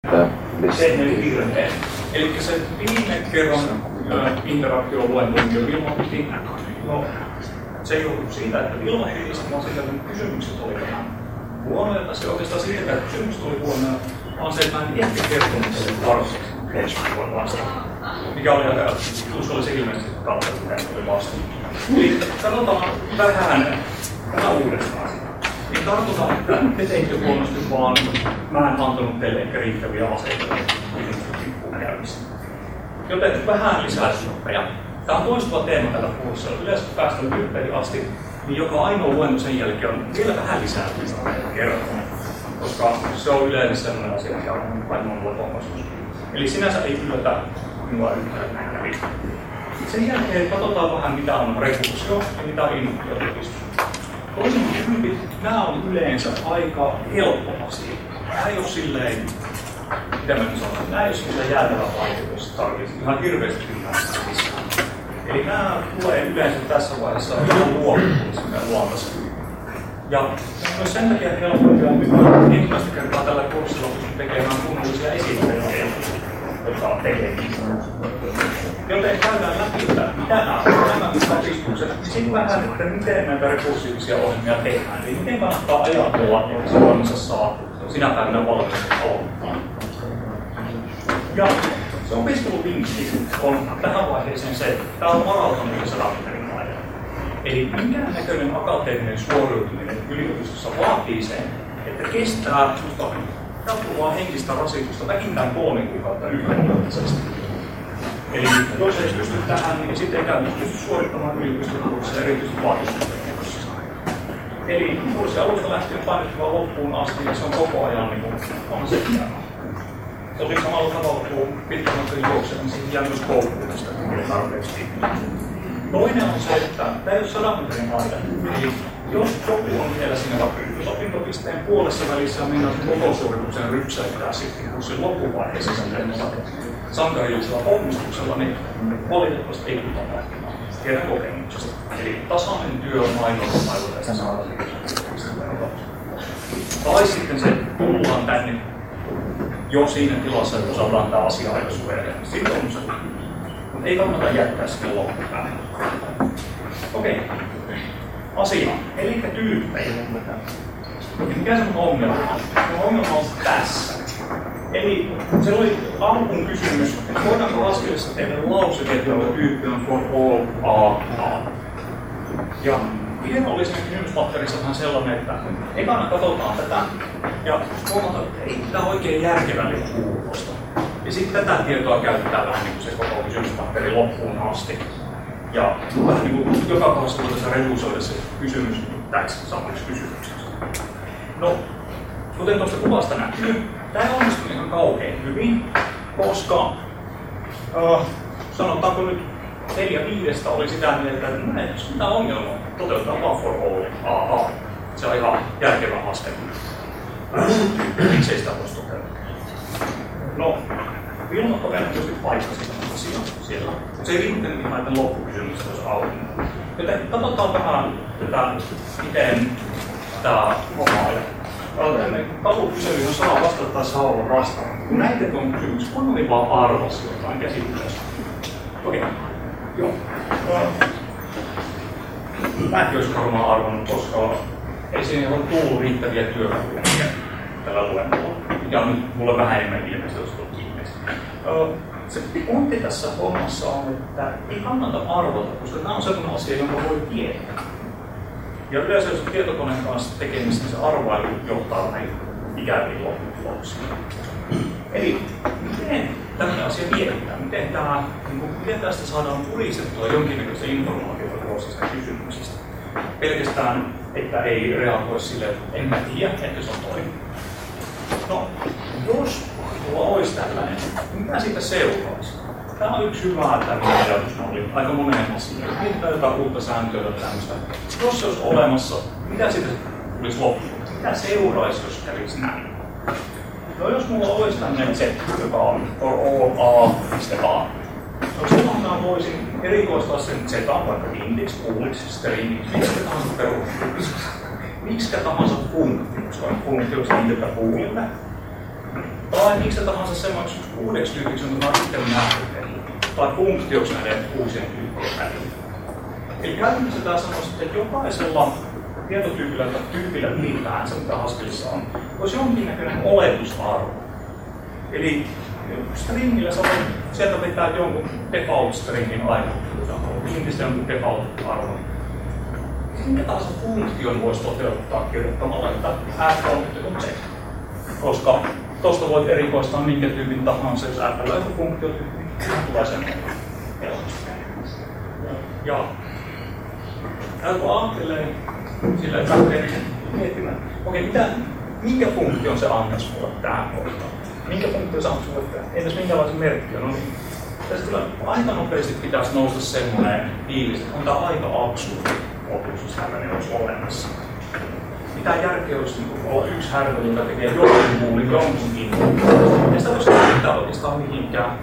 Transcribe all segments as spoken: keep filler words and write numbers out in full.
Se meni virheen. Eli se viime kerran interaktio-luentoon Vilma piti, no se ei ollut siitä, että Vilma piti, vaan siitä, että kysymykset oli vähän huonoja, tai se oikeastaan siitä, että kysymykset oli huonoja, vaan se, että mä en ehkä kertonut sen tarpeeksi vasta, mikä oli aika uskollisen ilmeisesti kautta, mitä oli vasta. Eli katsotaan vähän, vähän uudestaan. Niin tarkoitan, että te teitte huonosti, vaan mä en antanut teille ehkä riittäviä aseita kimppuun käymistä. Joten vähän lisää snoppeja. Tämä on toistuva teema tällä kurssilla. Yleensä kun päästään ympäri asti, niin joka ainoa luento sen jälkeen on vielä vähän lisää kerrottuna. Koska se on yleensä sellainen asia, mikä on vain monella pommaisuus. Eli sinänsä ei yllätä minua yhtään näin kävi. Sen jälkeen katsotaan vähän, mitä on rekursio ja mitä on induktiotopistus. Toisin kuin nämä on yleensä aika helppo asia. Nämä ei ole silleen, mitä mä nyt sanon, nämä ei ole silleen jäätävä vaikeus, jos tarvitsisi ihan hirveästi ymmärtää missään. Eli nämä tulee yleensä tässä vaiheessa ihan luokituksessa luontaisesti. Ja myös sen takia helpompia nyt ensimmäistä kertaa tällä kurssilla pystyn tekemään kunnollisia esimerkkejä, jotka tekee joten käydään läpi, että mitä nämä on nämä opistukset, sitten vähän, että miten näitä rekursiivisia ohjelmia tehdään. Eli miten kannattaa ajatella, että Suomessa saa sinä päivänä valmiiksi aloittaa. Ja se opiskeluvinkki on tähän vaiheeseen se, että tämä on varautuminen sadanmetrin ajan. Eli minkään näköinen akateeminen suoriutuminen yliopistossa vaatii sen, että kestää jatkuvaa henkistä rasitusta vähintään kolme kuukautta yhdenmukaisesti. Eli jos ei pysty tähän, niin sitten ei käytännössä pysty suorittamaan yliopistokurssia erityisesti vaatimustekijöissä. Eli kurssi alusta lähtien painettua loppuun asti, ja se on koko ajan niin kuin, on se hienoa. Tosin samalla tavalla kuin pitkän matkan juoksemaan, niin siihen jää myös koulutusta, että tarpeeksi. Toinen on se, että tämä ei ole sadan metrin aika. Eli jos joku on vielä siinä vaikka ykkösopintopisteen puolessa välissä, mennään koko suorituksen rypsäyttää sitten kurssin loppuvaiheessa sen sankarillisella onnistuksella, niin valitettavasti ei tule tapahtumaan. Tiedän kokemuksesta. Eli tasainen työ on ainoa aivan tästä saada. Tai sitten se tullaan tänne jo siinä tilassa, että osataan tämä asia aika suojella. Sitten on se. Mutta ei kannata jättää sinne loppupäälle. Okei. Okay. Asia. Eli tyyppejä. Mikä se on ongelma? Se ongelma on tässä. Eli se oli alkuun kysymys, että voidaanko askelissa tehdä lauseke, jonka tyyppi on for all A A. Ja idea oli siinä kysymyspatterissa vähän sellainen, että ekana katsotaan tätä ja huomataan, että ei tämä oikein järkevältä kuulosta. Ja sitten tätä tietoa käytetään vähän niin kuin se koko kysymyspatteri loppuun asti. Ja vähän niin kuin joka kohdassa voitaisiin redusoida se kysymys täksi samaksi kysymykseksi. No, kuten tuosta kuvasta näkyy, tämä ei onnistu ihan kauhean hyvin, koska äh, sanotaanko nyt neljä viidestä oli sitä mieltä, että no, jos mitään ongelmaa toteutetaan vaan for all A A. Se on ihan järkevä haaste. Miksei sitä voisi toteuttaa? No, Vilma todennäköisesti paikkasi tämän asian siellä. Se ei riittänyt ihan näiden loppukysymyksen olisi auki. Joten katsotaan vähän tätä, miten tämä homma ajattelee. Kalukyselyyn saa vastata tai saa olla vastaan. Kun näitä on kysymys, kun oli vaan arvasi jotain käsityksessä. Okei. Joo. Mä en olisi varmaan arvannut, koska ei siinä ole tullut riittäviä työkaluja tällä luennolla. Ja nyt mulla vähän enemmän ilmeisesti, jos tullut ihmeesti. Se pointti tässä hommassa on, että ei kannata arvota, koska tämä on sellainen asia, jonka voi tietää. Ja yleensä jos on tietokoneen kanssa tekemistä, niin se arvailu johtaa näihin ikäviin lopputuloksiin. Eli miten tämmöinen asia mietitään? Miten, tämä, miten tästä saadaan puristettua jonkinnäköistä informaatiota tuollaisista kysymyksistä? Pelkästään, että ei reagoi silleen, että en mä tiedä, että se on toinen. No, jos mulla olisi tällainen, niin mitä siitä seuraisi? Tämä on yksi hyvä tämmöinen ajatusmalli aika moneen asiaan. Mietitään jotain uutta sääntöä tai tämmöistä. Jos se olisi olemassa, mitä siitä tulisi loppuun? Mitä seuraisi, jos kävisi näin? No jos mulla olisi tämmöinen Z, joka on for all A.A. No silloin mä voisin erikoistaa sen Z vaikka index, pooliksi, stringiksi, miksi tahansa perustukiksi. Miksi tahansa funktioksi, vai funktioksi niiltä poolilta. tai miksi tahansa semmoiksi uudeksi tyypiksi, jonka on sitten määritellyt, tai funktioksi näiden uusien tyyppien välillä. Eli käytännössä tämä sanoo sitten, että jokaisella tietotyypillä tai tyypillä ylipäänsä, mitä Haskellissa on, olisi jonkinnäköinen oletusarvo. Eli stringillä sä voit sieltä vetää jonkun default-stringin aina, mihin se jonkun default-arvon. Minkä tahansa funktion voisi toteuttaa kirjoittamalla, että f on se. Koska tuosta voit erikoistaa minkä tyypin tahansa, jos f on joku funktio-tyyppi, tulee semmoinen. Ja kun ajattelee sillä, että lähtee miettimään, okei, mitä, minkä funktion se antaisi mulle tähän kohtaan? Minkä funktion se antaisi mulle tähän? Entäs minkälaisen merkki on? No niin. Tässä kyllä aika nopeasti pitäisi nousta semmoinen fiilis, että on tämä aika absurdi otus, jos tällainen olisi olemassa. Mitä järkeä olisi niin olla yksi härveli, joka tekee jokin muulin jonkunkin. Ja sitä voisi käyttää oikeastaan mihinkään.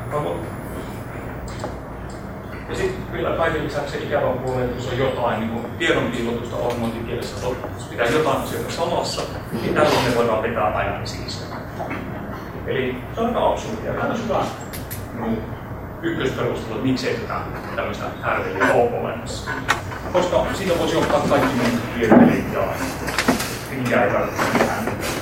Ja sitten vielä kaiken lisäksi se ikävä puoli, että jos on jotain niin tiedonpiilotusta ormointikielessä, jos pitää jotain asioita salassa, niin tällöin ne voidaan pitää aina sisällä. Eli se on aika absurdia. Tämä on hyvä niin ykkösperustelu, että miksei tätä tämmöistä härveliä ole olemassa. Koska siitä voisi ottaa kaikki muut virheet ja mikä ei tarvitse mitään.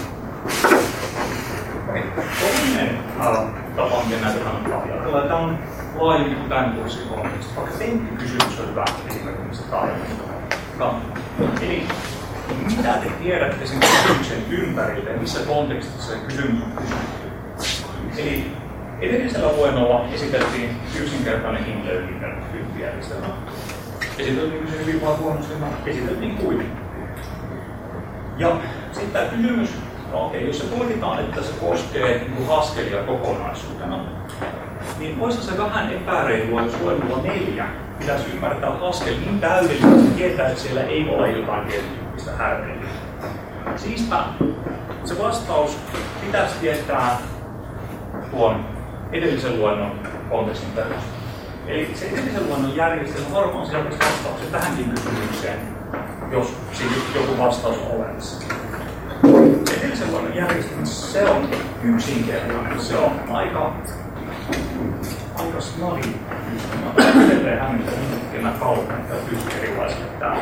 Toinen tapa, miten näitä kannattaa ajatella, tämä on laajempi kuin tämän kurssin konteksti. Vaikka tentti-kysymys on hyvä esimerkiksi tarjota. Eli mitä te tiedätte sen kysymyksen ympärille ja missä kontekstissa se kysymys on kysytty? Eli edellisellä luennolla esiteltiin yksinkertainen Hindler-tyyppijärjestelmä. Esiteltiin kysymys hyvin vaan huonostelma, esiteltiin kuitenkin. Ja sitten tämä kysymys, no okei, jos se tulkitaan, että se koskee niin Haskellia kokonaisuutena, niin voisi se vähän epäreilua, jos luennolla neljä pitäisi ymmärtää Haskell niin täydellisesti tietää, että siellä ei ole jotain tietyyppistä härveliä. Siispä se vastaus pitäisi tietää tuon edellisen luennon kontekstin perusteella. Eli se edellisen luennon järjestelmä varmaan sisältäisi vastauksen tähänkin kysymykseen, jos siinä joku vastaus on olemassa. Edellisen luennon järjestelmässä se on yksinkertainen, se on aika aika snadi. Mä edelleen hämmentänyt tekemään kaupan tai yksi erilaisille täällä.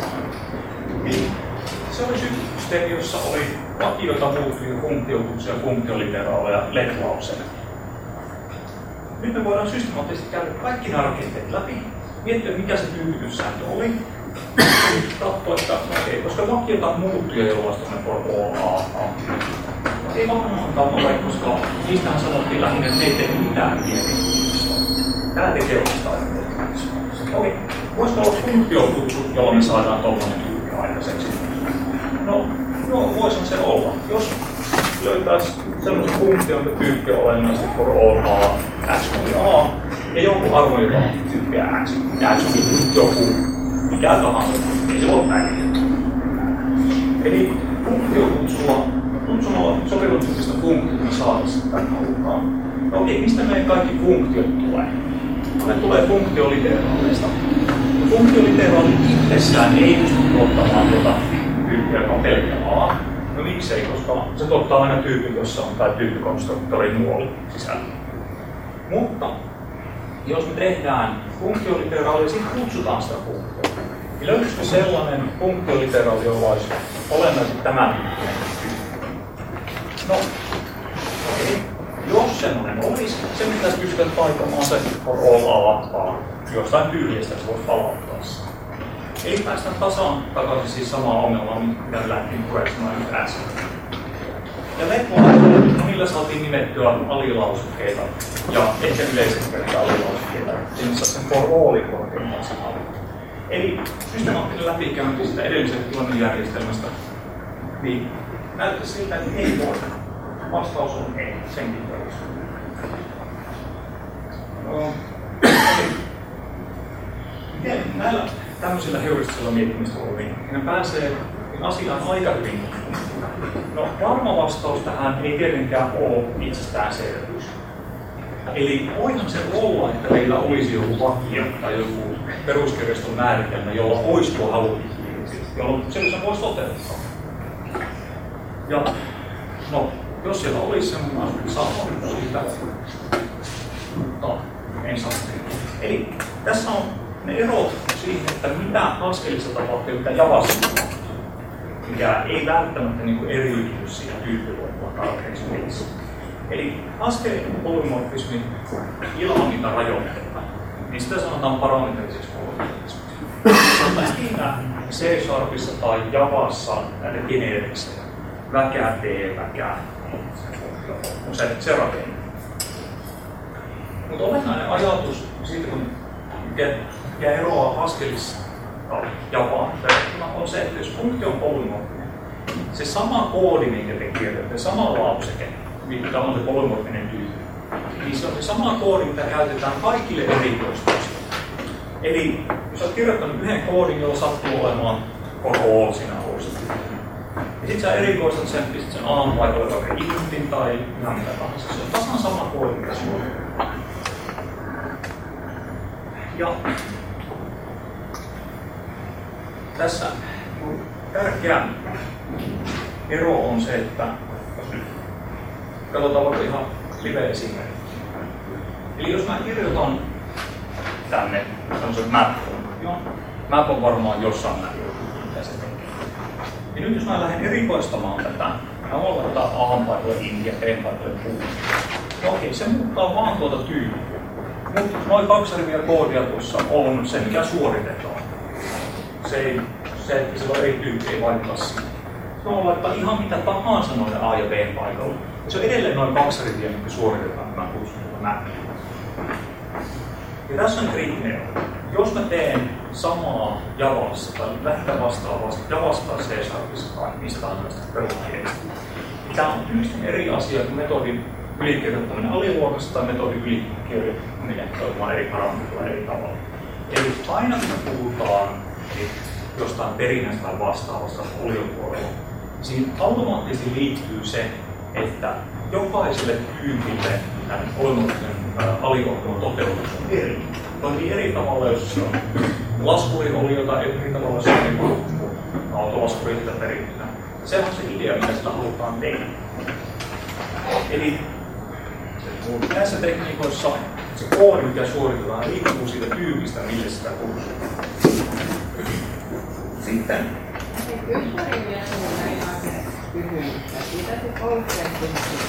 Se oli systeemi, jossa oli vakioita, muuttuvia funktiotuksia, funktioliteraaleja, let-lauseja. Nyt me voidaan systemaattisesti käydä kaikki nämä rakenteet läpi, miettiä mikä se tyyppityssääntö oli, katsoa, että okei, koska vakiota muuttuja, jolla olisi tuonne for all a. Ei varmaankaan ole, koska niistähän sanottiin lähinnä, että ne ei tee mitään mieliä. Tää tekee oikeastaan aina. Okei, voisiko olla funktiotuksu, jolla me saadaan tuollainen tyyppi aikaiseksi? No, no voisihan se olla. Jos löytäisi sellaisen funktion, että tyyppi on olennaisesti for all a, x oli a, ja joku arvo, joka on tyyppiä x, ja x on joku mikä tahansa, ei se ole näin. Eli funktiotuksulla Kutsunnalla sovelluksista funktiota saadessa tämän halutaan. No okei, mistä meidän kaikki funktiot tulee? Ne tulee funktioliteraaleista. Funktioliteraali itsessään ei pysty tuottamaan tuota tyyppiä, joka on pelkkä A. No miksei, koska se tuottaa aina tyypin, jossa on tämä tyyppikonstruktori nuoli sisällä. Mutta jos me tehdään funktioliteraali ja sitten kutsutaan sitä funktiota, niin löytyisikö sellainen funktioliteraali, jolla olisi olennaisesti tämän tyyppinen tyyppi? No, okei. Jos semmoinen olisi, se pitäisi pystyä paikamaan se for all a, jostain tyhjästä se voisi palauttaa sen. Eli päästään tasaan takaisin siis samaa ongelmaa, mitä me lähtiin pureksimaan nyt äsken. Ja let-lauseilla, no niillä saatiin nimettyä alilausukkeita ja ehkä yleisempiä alilausukkeita. Siinä saa sen for allin korkeamman sanan. Eli systemaattinen läpikäynti sitä edellisen luonnonjärjestelmästä, niin näyttää siltä, että ei voi. Vastaus on ei, senkin perusteella. No, miten näillä tämmöisillä heuristisilla miettimistavoilla, niin ne pääsee asiaan aika hyvin. No, varma vastaus tähän ei tietenkään ole itsestäänselvyys. Eli voihan se olla, että meillä olisi joku vakio tai joku peruskirjaston määritelmä, jolla olisi tuo halutikiirti, jolloin sellaisen voisi toteuttaa. Ja no, jos siellä olisi semmoinen asia, saa siitä, mutta en saa. Eli tässä on ne erot siihen, että mitä Haskellissa tapahtuu ja mitä Javassa tapahtuu, mikä ei välttämättä niin kuin eriytyy siinä tyyppiluokkaan tarpeeksi mielessä. Eli Haskelin polymorfismi ilman niitä rajoitteita, niin sitä sanotaan parametriseksi polymorfismiksi. Mutta siinä C-sharpissa tai Javassa näitä geneeriksejä, väkää T, väkää on se, se rakenne. Mutta olennainen ajatus siitä, kun mikä eroaa Haskellissa tai Javaan verrattuna, on se, että jos funktio on polymorfinen, se sama koodi, minkä te kirjoitatte, sama lauseke, mikä on se polymorfinen tyyppi, niin se on se sama koodi, mitä käytetään kaikille erikoistuksille. Eli jos olet kirjoittanut yhden koodin, jolla sattuu olemaan koko siinä alussa, ja sitten sä erikoistat sen, pistät sen A paikalle vaikka intin tai ihan mitä tahansa. Se on tasan sama koodi, mikä sulla on. Ja tässä tärkeä ero on se, että katsotaan vaikka ihan live-esimerkki. Eli jos mä kirjoitan tänne tämmöisen map-funktion, map on varmaan jossain määrin, mitä se tekee. Ja nyt jos mä lähden erikoistamaan tätä, mä voin laittaa A paikalle in ja B paikalle puu. No okei, se muuttaa vaan tuota tyyppiä. Mutta noin kaksi riviä koodia tuossa on se, mikä suoritetaan. Se, ei, se että sillä on eri tyyppi, ei vaikuttaa siihen. Se on laittaa ihan mitä tahansa noille A ja B paikalle. Ja se on edelleen noin kaksi riviä, mitkä suoritetaan, kun mä kutsun tuota mappia. Ja tässä on kriittinen ero. Jos mä teen samaa Javassa tai lähdetään vastaavasti Javassa tai C-sharpissa tai mistä tahansa peruskielistä, niin tämä on tyystin eri asia kuin metodin ylikirjoittaminen aliluokassa tai metodin ylikirjoittaminen toimimaan eri parametrilla eri tavalla. Eli aina kun me puhutaan jostain perinnästä tai vastaavasta oliopuolella, siihen automaattisesti liittyy se, että jokaiselle tyypille tämän polymorfisen aliluokkailun toteutus on eri. Toimii eri tavalla, jos se on laskuri oliota, eri tavalla, jos se on autolaskuri sitä perinnettä. Se on se idea, mitä sitä halutaan tehdä. Eli näissä tekniikoissa se koodi, mikä suoritetaan, riippuu siitä tyypistä, mille sitä kursuu. Sitten. Kysyin vielä ihan kysymystä. Mitä se konkreettisesti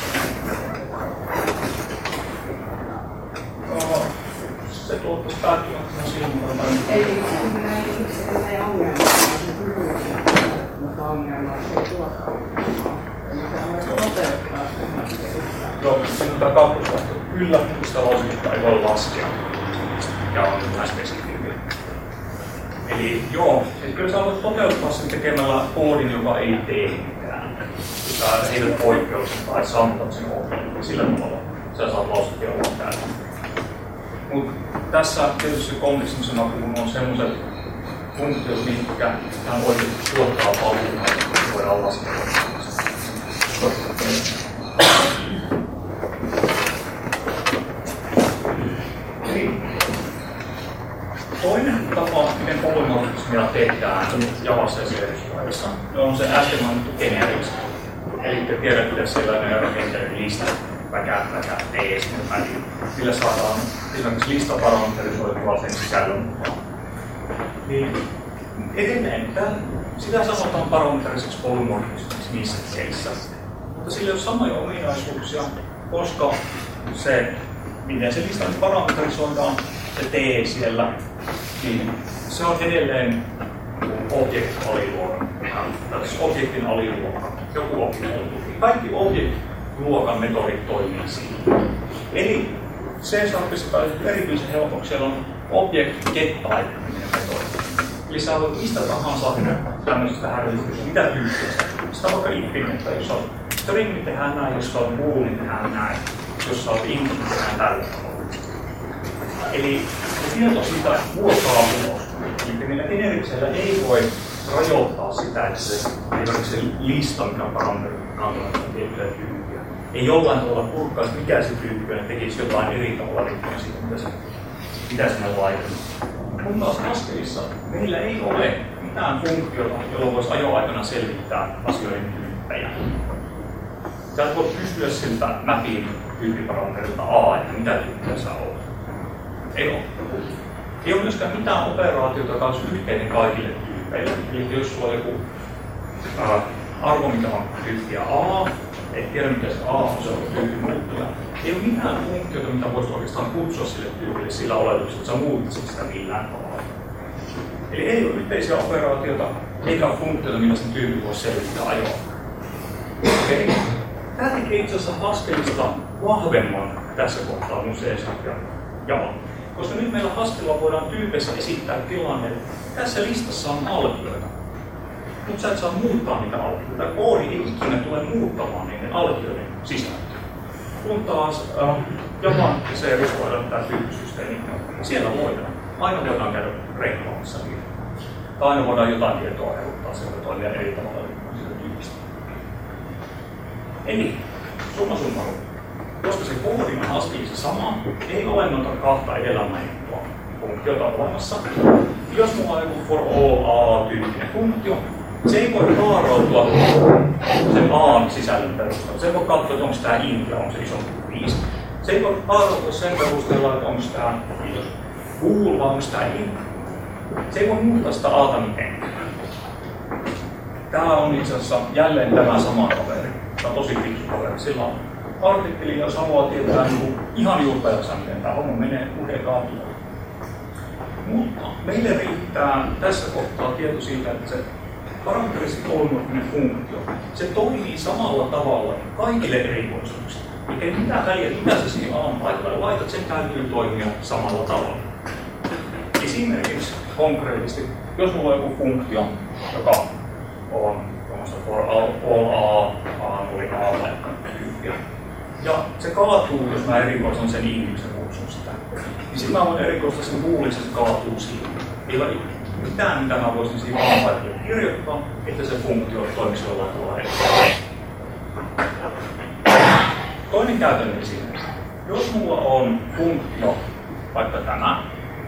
on? Se tuottaisi päättymättömän silmuilla. Eli se ei ongelma, se kysymys, mutta ongelma se ei tuottaa. Eli se voi toteuttaa sen. Joo, siinä on tämä kakkosvasta. Kyllä, sitä logiikkaa ei voi laskea. Ja on vähän spesifiä. Eli joo, eli kyllä sä voit toteuttaa sen tekemällä koodin, joka ei tee mitään. Sä heität poikkeuksen tai sammutat sen ohjelman. Sillä tavalla sä saat laskea olla täällä. Mutta tässä tietysti kompleksisena kun on sellaiset funktiot, mitkä ihan oikeasti tuottaa paljon, että voidaan laskea. Toinen tapa, miten polymorfismia tehdään Javassa ja C-sharpissa, on se äsken mainittu geneeriks. Eli te tiedätte, että siellä on rakenteiden lista, väkää, väkää, T, sinne väliin. Sillä saadaan esimerkiksi listaparameterisoitua sen sisällön mukaan. Niin edelleen, sitä sanotaan parametriseksi polymorfismiksi niissä keissä. Mutta sillä ei ole samoja ominaisuuksia, koska se, miten se lista parametrisoidaan, se T siellä, niin se on edelleen object-aliluokan, tai siis objektin aliluokka, joku objekti. Kaikki object-luokan metodit toimii siinä. Eli C-sharpissa tai erityisen helpoksi siellä on object-get-type-niminen metodi. Eli sä voit mistä tahansa tämmöisestä härvityksestä, mitä tyyppiä sä. Sitä on vaikka infinittä, jos on string, niin tehdään näin, jos on bool, niin tehdään näin. Jos on int, niin tehdään tällä tavalla. Eli se tieto siitä vuotaa ulos. Eli niillä generiksellä ei voi rajoittaa sitä, että se, se lista, mikä on parametrikantoinen tiettyjä tyyppiä, ei jollain tavalla purkkaisi, mikä se tyyppi on, tekisi jotain eri tavalla riippuen siitä, mitä, se, mitä sinne laitetaan. Mutta taas Haskellissa meillä ei ole mitään funktiota, jolla voisi ajoaikana selvittää asioiden tyyppejä. Sä et voi kysyä siltä mapin tyyppiparametrilta A, että mitä tyyppiä sä olet. Ei ole. Ei ole myöskään mitään operaatiota, joka olisi yhteinen kaikille tyypeille. Eli jos sulla on joku äh, arvo, mikä on tyyppiä A, ei tiedä mikä se A on, se on tyyppi muuttuja. Ei ole mitään funktiota, mitä voisi oikeastaan kutsua sille tyypille sillä oletuksella, että sä muuttaisit sitä millään tavalla. Eli ei ole yhteisiä operaatioita, eikä ole funktioita, millä sen tyyppi voisi selvittää ajoa. Okay. Tämä tekee itse asiassa Haskellista vahvemman tässä kohtaa kuin C ja Java. Koska nyt meillä Haskellilla voidaan tyypeissä esittää tilanne, että tässä listassa on alkioita. Mutta sä et saa muuttaa niitä alkioita. Koodi ei ikinä tule muuttamaan niiden alkioiden sisältöä. Kun taas äh, Javan ja C voidaan tämä tyyppisysteemi, siellä voidaan. Aina voidaan käydä reikkaamassa niitä. Tai aina voidaan jotain tietoa erottaa sieltä toimia eri tavalla siitä tyypistä. Eli, summa summarum. Koska se koodi on Haskellissa sama, ei ole noita kahta edellä mainittua funktiota olemassa. Jos mulla on joku for all A-tyyppinen funktio, se ei voi haarautua sen A:n sisällön perusteella. Se ei voi katsoa, että onko tämä int ja onko se isompi kuin viisi. Se ei voi haarautua sen perusteella, että onko tämä bool vai onko tämä int. Se ei voi muuttaa sitä A:ta mitenkään. Tämä on itse asiassa jälleen tämä sama kaveri. Tämä on tosi fiksu kaveri. Sillä on artikkeli, jos haluaa tietää niin ihan juurtajassa, miten tämä homma menee, lukekaa tuolla. Mutta meille riittää tässä kohtaa tieto siitä, että se karakterisesti polymorfinen funktio, se toimii samalla tavalla kaikille erikoisuuksille. Eikä mitään väliä, mitä se siihen alanpaikalle laitat, sen täytyy toimia samalla tavalla. Esimerkiksi konkreettisesti, jos mulla on joku funktio, joka on for all A, A oli A tyyppiä, ja se kaatuu, jos mä erikoisan sen ihmisen kutsun sitä, niin sitten mä voin erikoistaa sen booliksi, se kaatuu siihen. Ei ole mitään, mitä mä voisin siihen alanpaikalle kirjoittaa, että se funktio toimisi jollain tavalla erilaisesti. Toinen käytännön esimerkki. Jos mulla on funktio, vaikka tämä,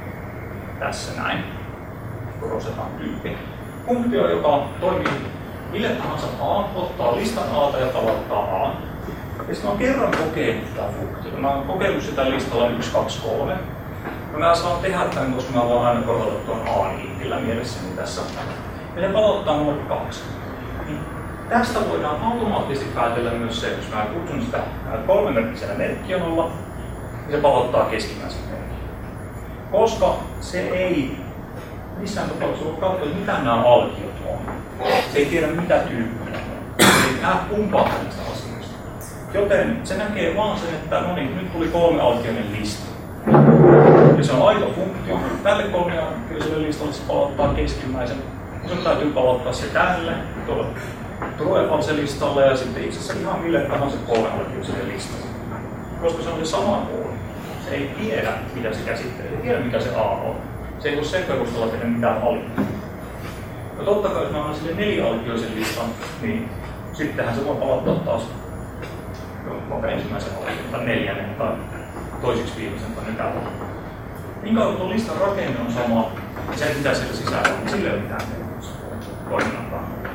tässä näin, korostetaan tyyppi, funktio, joka toimii mille tahansa A, ottaa listan A:ta ja tavoittaa A. Ja sitten mä oon kerran kokeillut tätä funktiota. Mä oon kokeillut sitä listalla yksi, kaksi, kolme. Ja mä saan tehdä tämän, koska mä voin aina korvata tuon A-intillä mielessäni tässä. Ja ne palauttaa numero kaksi. Niin tästä voidaan automaattisesti päätellä myös se, että jos mä kutsun sitä kolmemerkkisellä merkkionolla, niin se palauttaa keskimmäisen merkin. Koska se ei missään tapauksessa voi katsoa, mitä nämä alkiot on. Se ei tiedä mitä tyyppiä on. Se ei näe kumpaa näistä asioista. Joten se näkee vaan sen, että no niin, nyt tuli kolme alkioinen lista. Ja se on aito funktio. Tälle kolmealkioiselle listalle se palauttaa keskimmäisen. Sun täytyy palauttaa se tälle, tuolle truefalse-listalle ja sitten itse asiassa ihan mille tahansa kolmealkioiselle listalle. Koska se on se sama koodi. Se ei tiedä, mitä se käsittelee. Se ei tiedä, mikä se A on. Se ei voi sen perusteella tehdä mitään valintaa. Ja totta kai, jos mä annan sille nelialkioisen listan, niin sittenhän se voi palauttaa taas vaikka ensimmäisen alkion tai neljännen tai toisiksi viimeisen tai nytään. Niin kauan tuon listan rakenne on sama, ja se mitä siellä sisällä on, niin sillä ei ole mitään toiminnan kannalta.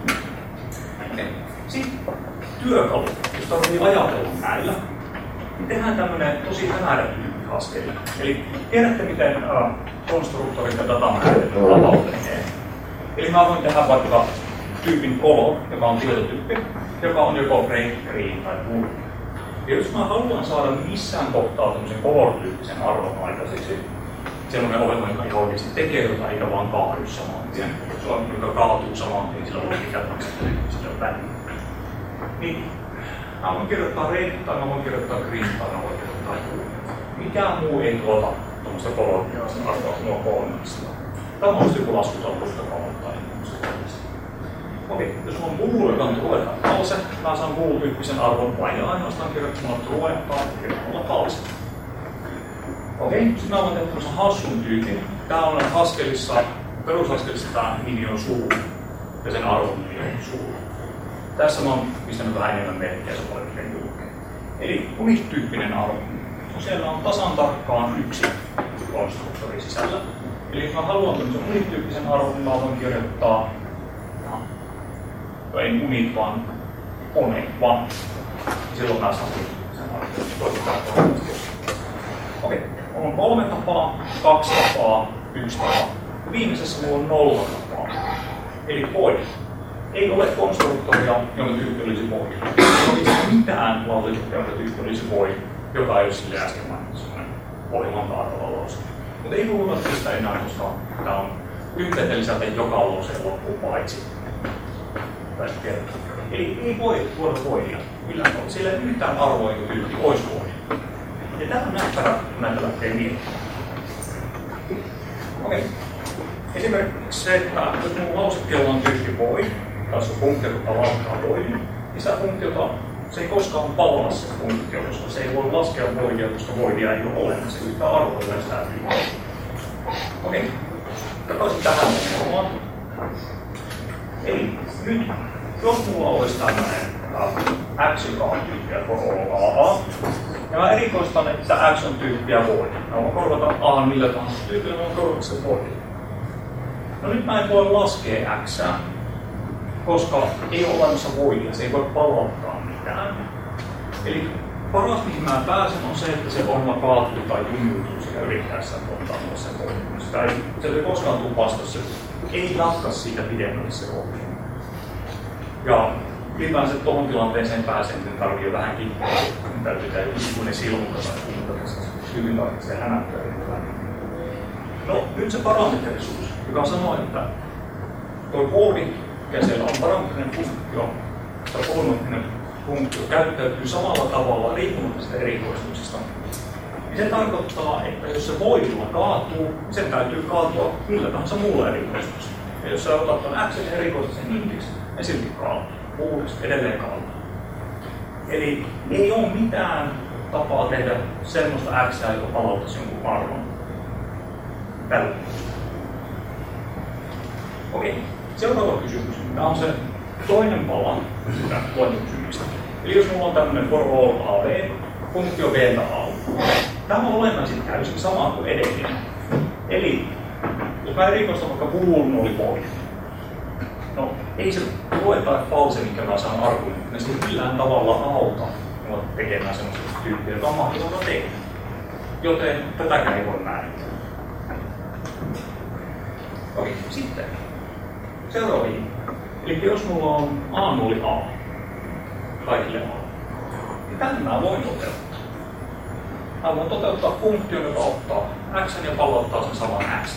Okay. Sitten työkalu, jos tarvitsee ajatella näillä, niin tehdään tämmöinen tosi hämärä tyyppi Haskellille. Eli tiedätte, miten uh, konstruktorit ja datamääritelmät rapautenee. Eli mä voin tehdä vaikka tyypin color, joka on tietotyyppi, joka on joko break, green tai blue. Ja jos mä haluan saada missään kohtaa tämmöisen color-tyyppisen arvon aikaiseksi, semmoinen ohjelma, joka ei oikeasti tekee jotain eikä vaan kaadu saman tien. Se on, joka kaatuu saman tien, sillä on mikä sillä on väliin. Niin mä voin kirjoittaa red, tai mä voin kirjoittaa green, tai mä voin kirjoittaa blue. Mikään muu ei tuota tuommoista color-tyyppistä arvoa nuo kolmesta. Tämä on joku laskutaulusta tai okei, jos on bool, joka on true tai false, mä saan bool-tyyppisen arvon vain ja ainoastaan kirjoittamalla true tai kirjoittamalla false. Okei, sitten mä voin tehdä tämmöisen hassun tyypin. Tää on Haskellissa, perushaskellissa tää nimi on suuri ja sen arvon nimi on suuri. Tässä mä oon pistänyt vähän enemmän merkkiä, se voi miten julkeen. Eli unit-tyyppinen arvo. No siellä on tasan tarkkaan yksi konstruktori sisällä. Eli jos mä haluan tämmöisen unit-tyyppisen arvon, niin mä voin kirjoittaa, no, ei unit vaan one, one. silloin mä saan sen arvioon. Okei, mulla on kolme tapaa, kaksi tapaa, yksi tapa. Viimeisessä mulla on nolla tapaa. Eli void. Ei ole konstruktoria, jonka tyyppi olisi void. Ei ole mitään laulista, jonka tyyppi olisi void, joka ei ole sille äsken mainittu sellainen voiman taarvalla lause. Mutta ei puhuta tästä enää, koska tämä on yhteenteelliseltä joka lauseen loppuun paitsi. Eli ei voi tuoda voidia millään tavalla. Sillä ei yhtään arvoa, jonka tyyppi olisi void. Ja tämä on näppärä, kun näitä lähtee miettimään. Okei. Esimerkiksi se, että jos mun lausekkeella on tyyppi void, tai se funktio, joka lauttaa voidin, niin sitä funktiota, se ei koskaan palaa se funktio, koska se ei voi laskea voidia, koska voidia ei ole olemassa. Yhtä arvoa sitä tyyppiä. Okei. Takaisin tähän ongelmaan. Eli nyt, jos mulla olisi tämmöinen x, joka on tyyppiä for A, ja mä erikoistan, että x on tyyppiä void. Mä voin korvata A millä tahansa tyypillä, mä voin korvata se void. No nyt mä en voi laskea x, koska ei ole olemassa voidia, se ei voi palauttaa mitään. Eli paras mihin mä pääsen on se, että se ohjelma kaatuu tai jumiutuu sekä yrittäessä ottaa mulle sen voidin. Sitä ei, se ei koskaan tule vasta, se ei jatka siitä pidemmälle se ohjelma. Ja ylipäänsä tuohon tilanteeseen pääsen, niin tarvii vähän kikkoa. Mun täytyy tehdä ikuinen silmuka tai kuinka tässä hyvin tarvitsee hämättää. No nyt se parametrisuus, joka sanoo, että tuo koodi ja siellä on parametrinen funktio, tai kolmottinen funktio käyttäytyy samalla tavalla riippumatta erikoistumisesta. Se tarkoittaa, että jos se voidilla kaatuu, niin sen täytyy kaatua millä tahansa muulla erikoistumisella. Ja jos sä otat tuon x ja erikoistat sen indiksi, niin silti kaatuu. Uudesti edelleen kaatuu. Eli ei ole mitään tapaa tehdä semmoista x, joka palauttaisi jonkun arvon. Tällä. Okei, seuraava kysymys. Tämä on se toinen pala sitä luettelukysymystä. Eli jos mulla on tämmöinen for all A V, funktio B A. Tämä on olennaisesti täysin sama kuin edellinen. Eli jos mä erikoistan vaikka bool oli void. No ei se lue tai false, minkä mä saan argumentin. Se ei millään tavalla auta mua tekemään semmoista tyyppiä, joka on mahdollista tehdä. Joten tätäkään ei voi määrittää. Okei, sitten seuraava viikko. Eli jos mulla on A nolla A, kaikille A, niin tämän mä voin toteuttaa. Mä voin toteuttaa funktion, joka ottaa x ja palauttaa sen saman x.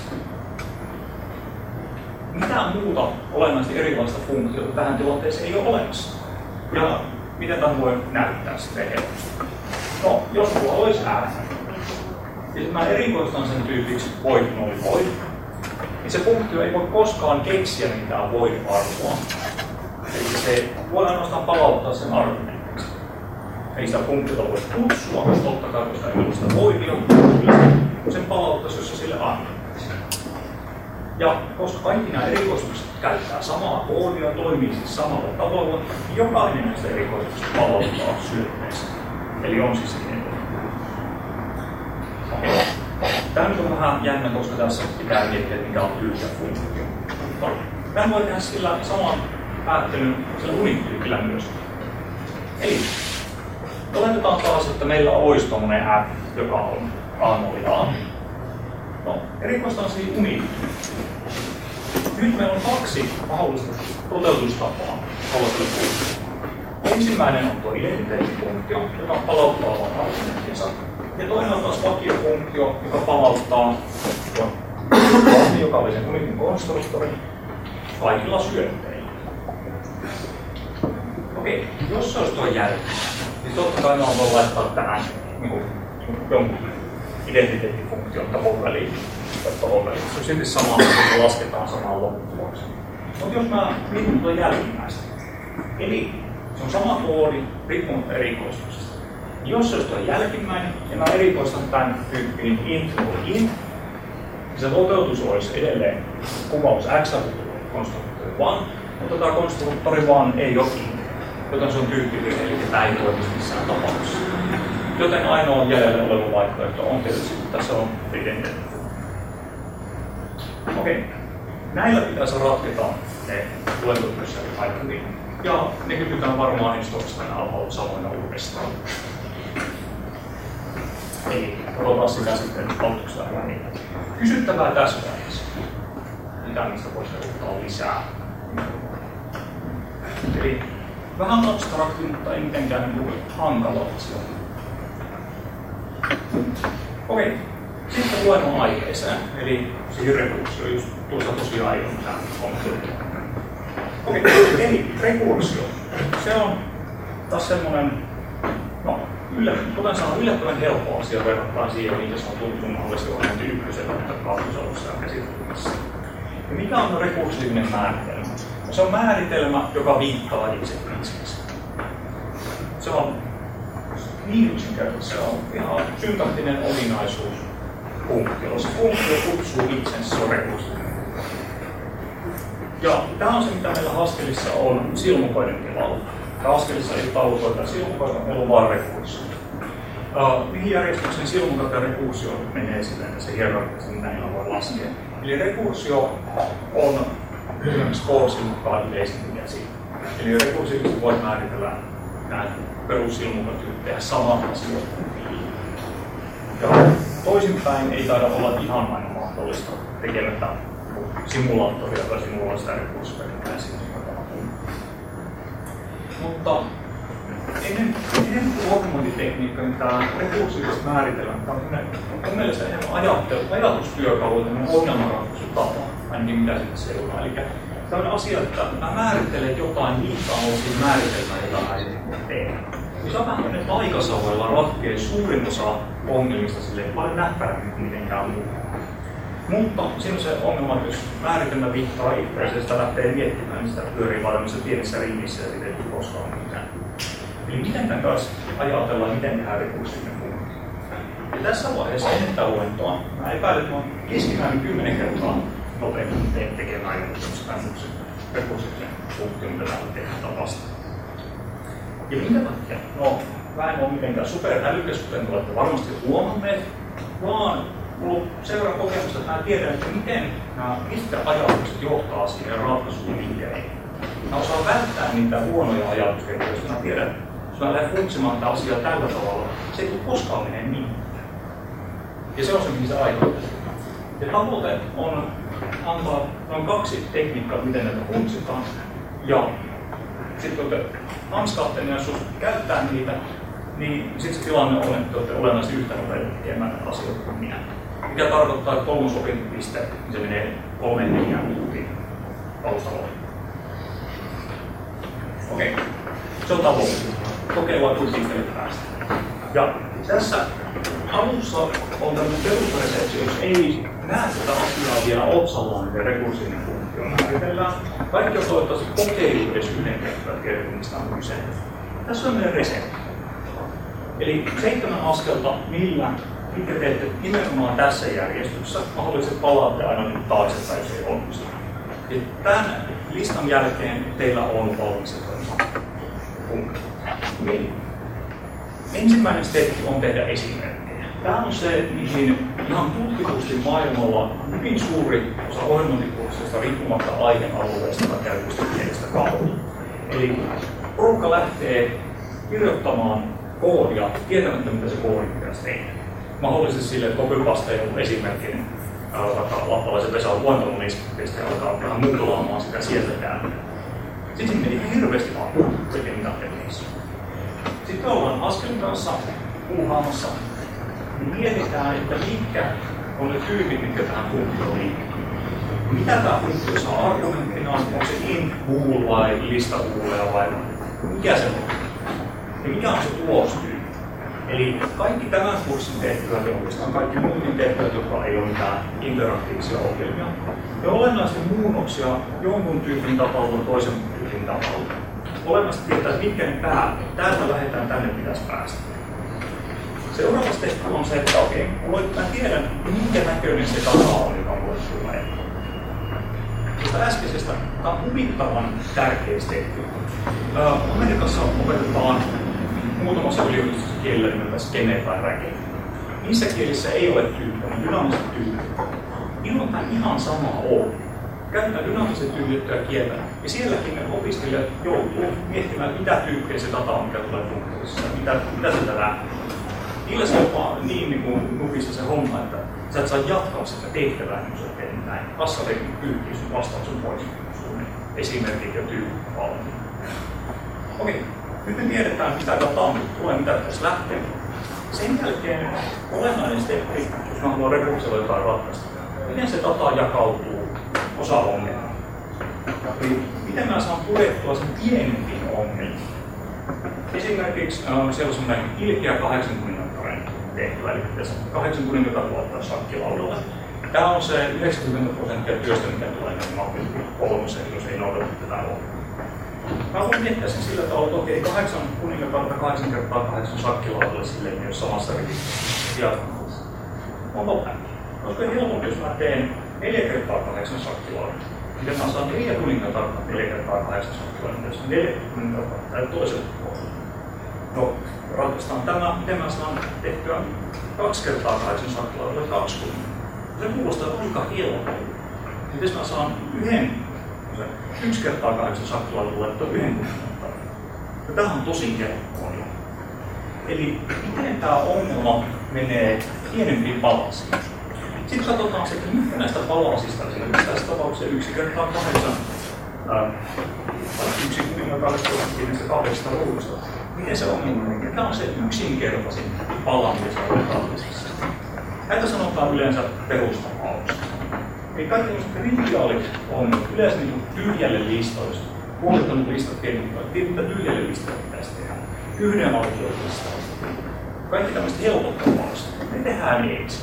Mitään muuta olennaisesti erilaista funktiota tähän tilanteeseen ei ole olemassa. Ja miten tämä voi näyttää sitten helposti? No, jos mulla olisi r, ja mä erikoistan sen tyypiksi void noin void, niin se funktio ei voi koskaan keksiä mitään void-arvoa. Eli se voi ainoastaan palauttaa sen argumentiksi. Ei sitä funktiota voi kutsua, totta kai koska ei ole sitä voidia, kyllä sen palauttaisi, jos se sille annettaisi. Ja koska kaikki nämä erikoistukset käyttää samaa koodia, toimii siis samalla tavalla, niin jokainen näistä erikoistuksista palauttaa syötteessä. Eli on siis edelleen. Okei. Tämä nyt on vähän jännä, koska tässä pitää miettiä, mikä on tyhjä funktio. No, tämä voi tehdä sillä saman päättelyn sillä unityypillä myös. Eli oletetaan taas, että meillä olisi tuommoinen f, joka on A nolla A. No, erikoistaan siihen unityyppiin. Nyt meillä on kaksi mahdollista toteutustapaa tällaiselle funktiolle. Ensimmäinen on tuo identiteettifunktio, joka palauttaa oman argumenttinsa. Ja toinen on taas vakiofunktio, joka palauttaa tuon valti, joka oli sen unitin konstruktori, kaikilla syötteillä. Okei, jos se olisi tuo järjestelmä, niin totta kai mä voin laittaa tähän niin jonkun identiteettifunktion tavoin väliin. Se on silti sama, että lasketaan samaan lopputulokseen. Mutta jos mä mietin tuon jälkimmäistä, eli se on sama koodi riippumatta erikoistuksesta. Jos se olisi tuo jälkimmäinen, ja mä erikoistan tämän tyyppiin int oli int, niin se toteutus olisi edelleen kuvaus x konstruktori one, mutta tämä konstruktori one ei ole int, joten se on tyyppinen, eli tämä ei toimisi missään tapauksessa. Joten ainoa jäljellä oleva vaihtoehto on tietysti, että tässä on identiteetti. Okei, näillä pitäisi ratketa ne luentotyössä aika hyvin. Ja ne kysytään varmaan ensi torstaina alhaalla samoina uudestaan. Eli katsotaan sitä sitten aloituksesta väliin. Kysyttävää tässä vaiheessa. Mitä niistä voisi ottaa lisää? Eli vähän abstrakti, mutta ei mitenkään niin hankala asia. Okei, sitten luennon aiheeseen. Eli siihen rekursio, just tuossa tosiaan ei ole mitään konkreettia. Okei, eli rekursio. Se on taas semmoinen, no, kuten sanoin, yllättävän helppo asia verrattuna siihen, mitä se on tuttu mahdollisesti ohjelmointi ykkösellä tai kakkosolussa ja käsittelyssä. Ja mikä on rekursiivinen määritelmä? Se on määritelmä, joka viittaa itse itseensä. Se on niin yksinkertaisesti, se on ihan syntaktinen ominaisuus funktiolla. Se funktio kutsuu itsensä, se on rekursiivinen. Ja tämä on se, mitä meillä Haskellissa on silmukoiden tilalla. Haskellissa ei taulukoita silmukoita, meillä on vain rekursio. Uh, mihin järjestykseen silmukat ja rekursio menee silleen tässä hierarkiassa, niin näillä voi laskea. Eli rekursio on esimerkiksi K-silmukkaan yleisimpiä siitä. Eli rekursiivisesti voi määritellä nämä perussilmukat tehdä samat asiat. Ja toisinpäin ei taida olla ihan aina mahdollista tekemättä simulaattoria tai simuloida sitä rekurssiota silmukat. Mutta ennen, ennen kuin ohjelmointitekniikka, niin tämä rekursiivisesti määritellään. Tämä on mun mielestä enemmän ajatustyökalu, tämmöinen ongelmanratkaisutapa, ainakin mitä sitten seuraa. Eli tämmöinen asia, että mä määrittelen jotain viittaa siihen määritelmään, jota mä sitten teen. Niin se on vähän tämmöinen aikasavoilla ratkeaa suurin osa ongelmista silleen paljon näppärämmin kuin mitenkään muu. Mutta siinä on se ongelma, että jos määritelmä viittaa itseänsä ja sitä lähtee miettimään, niin sitä pyörii paljon pienessä ringissä ja sitten ei tule koskaan mitään. Eli miten tämän kanssa ajatellaan, miten tehdään rekursiivinen funktio. Ja tässä vaiheessa ennen tätä luentoa, mä epäilen, että mä oon keskimäärin kymmenen kertaa nopeammin tekemään ajatuksessa tämmöisen rekursiivisen funktion, mitä täällä tehdään vasta. Ja minkä takia? No, mä en ole mitenkään superälykäs, kuten olette varmasti huomanneet, vaan mulla on seuraa kokemusta, että mä tiedän, että miten nämä, mistä ajatukset johtaa siihen ratkaisuun mihin. Mä osaan välttää niitä huonoja ajatuksia, jos mä tiedän, jos mä lähden funksimaan tätä asiaa tällä tavalla, se ei tule koskaan menee niin. Ja se on se, mihin se aiheuttaa. Ja tavoite on antaa noin kaksi tekniikkaa, miten näitä funksitaan. Ja sitten kun te hanskaatte ne, jos käyttää niitä, niin sitten se tilanne on, että te olette olennaisesti yhtä nopeasti tekemään näitä asioita kuin minä. Mikä tarkoittaa, että kolmus opintopiste, niin se menee kolmeen neljään minuutin alusta loppuun. Okei, okay. Se on tavoite. Kokeillaan kuinka pitkälle päästään. Ja tässä alussa on tämmöinen perusresepti, jos ei näe tätä asiaa vielä otsallaan, miten rekursiivinen funktio määritellään. Kaikki on toivottavasti kokeilu edes yhden kertaa kertoa, mistä on kyse. Tässä on meidän resepti. Eli seitsemän askelta, millä mitkä teette nimenomaan tässä järjestyksessä. Mahdollisesti palaatte aina nyt taaksepäin, jos ei onnistu. Ja tämän listan jälkeen teillä on valmistelma funktio. Niin. Ensimmäinen steppi on tehdä esimerkkejä. Tämä on se, mihin ihan tutkitusti maailmalla hyvin suuri osa ohjelmointikursseista riippumatta aihealueesta tai käytöstä kielestä kautta. Eli porukka lähtee kirjoittamaan koodia tietämättä, mitä se koodi pitäisi tehdä. Mahdollisesti sille, että copypastea joku esimerkki, vaikka lappalaisen Vesan luontomonistista ja alkaa vähän muutlaamaan sitä sieltä täällä. Sitten meni hirveästi vaan oikein mitä tekniissä. Sitten ollaan askelin kanssa puuhaamassa. Mietitään, että mitkä on ne tyypit, mitkä tähän funktioon liittyy. Mitä tämä funktio saa argumenttina? Onko se int, bool vai lista booleja vai mikä se on? Ja mikä on se tulostyyppi? Eli kaikki tämän kurssin tehtävät ja oikeastaan kaikki muutkin tehtävät, jotka ei ole mitään interaktiivisia ohjelmia. Ja olennaisia muunnoksia jonkun tyypin tavalla toisen tyypin tavalla. Olennaisesti tietää, että mitkä ne päälle. Täältä lähdetään, tänne pitäisi päästä. Seuraava steppi on se, että okei, okay, mä tiedän, minkä näköinen se data on, joka mulle tulee. Tästä äskeisestä, tämä on huvittavan tärkeä steppi. Amerikassa opetetaan muutamassa yliopistossa kielellä nimeltä skene tai räke. Niissä kielissä ei ole tyyppiä, on dynaamiset tyyppiä. Ilman tämä ihan sama on. käytetään dynaamisesti tyhjettyä kieltä. Ja sielläkin ne opiskelijat joutuu miettimään, mitä tyyppiä se data on, mikä tulee funktioissa, mitä, mitä sieltä lähtee. Niillä se on vaan niin, niin kuin nukissa se homma, että sä et saa jatkaa sitä tehtävää, niin kun sä teet näin. Assatekin pyyhkii sun vastauksen pois, sun esimerkit ja tyypit valmiin. Okei, nyt me tiedetään, mitä dataa tulee, mitä tässä lähtee. Sen jälkeen olennainen steppi, jos mä haluan rekurssilla jotain ratkaista, miten se data jakautuu osa-ongelmaan. Eli miten mä saan purettua sen pienempiin ongelmiin. Esimerkiksi äh, siellä on semmoinen ilkeä kahdeksan kuningattaren tehtävä, eli kahdeksan kuningattaren luottaa shakkilaudalle. Tämä on se yhdeksänkymmentä prosenttia työstä, mikä tulee näin mapin kolmoseen, jos ei noudata tätä luokkaa. Mä voin miettiä sen sillä tavalla, että okei, kahdeksan kuningatarta kahdeksan kertaa kahdeksan shakkilaudalle silleen, jos samassa rekisterissa jatkamassa. Onko näin? Koska helpompi, jos mä teen neljä kertaa kahdeksan shakkilaudalle. Miten mä saan neljä kuningatarta neljä kertaa kahdeksan shakkilaudalle, jos neljä kuningatarta tai toiselle puolelle. No, ratkaistaan tämä, miten mä saan tehtyä kaksi kertaa kahdeksan shakkilaudalle kaksi kuningatarta. Se kuulostaa aika helpolta. Miten mä saan yhden yksi kertaa kahdeksan shakkilaudalle laittaa yhden kuningatarta. Ja tämähän on tosi helppoa. Eli miten tämä ongelma menee pienempiin palasiin? Sitten katsotaan se, että mitkä näistä palasista, eli tässä tapauksessa yksi kertaa kahdeksan, ää, yksi kuningatarista näistä kahdeksasta ruudusta. Miten se ongelma menee? Tämä on se yksinkertaisin pala, mitä se on tallisissa. Näitä sanotaan yleensä perustapauksia. Eli kaikki tämmöiset triviaalit on yleensä niin tyhjälle listoista. Puolittanut listat kenttää, mitä tyhjälle listalle pitäisi tehdä. Yhden valtion listalle. Kaikki tämmöiset helpot tapaukset, ne tehdään ensin.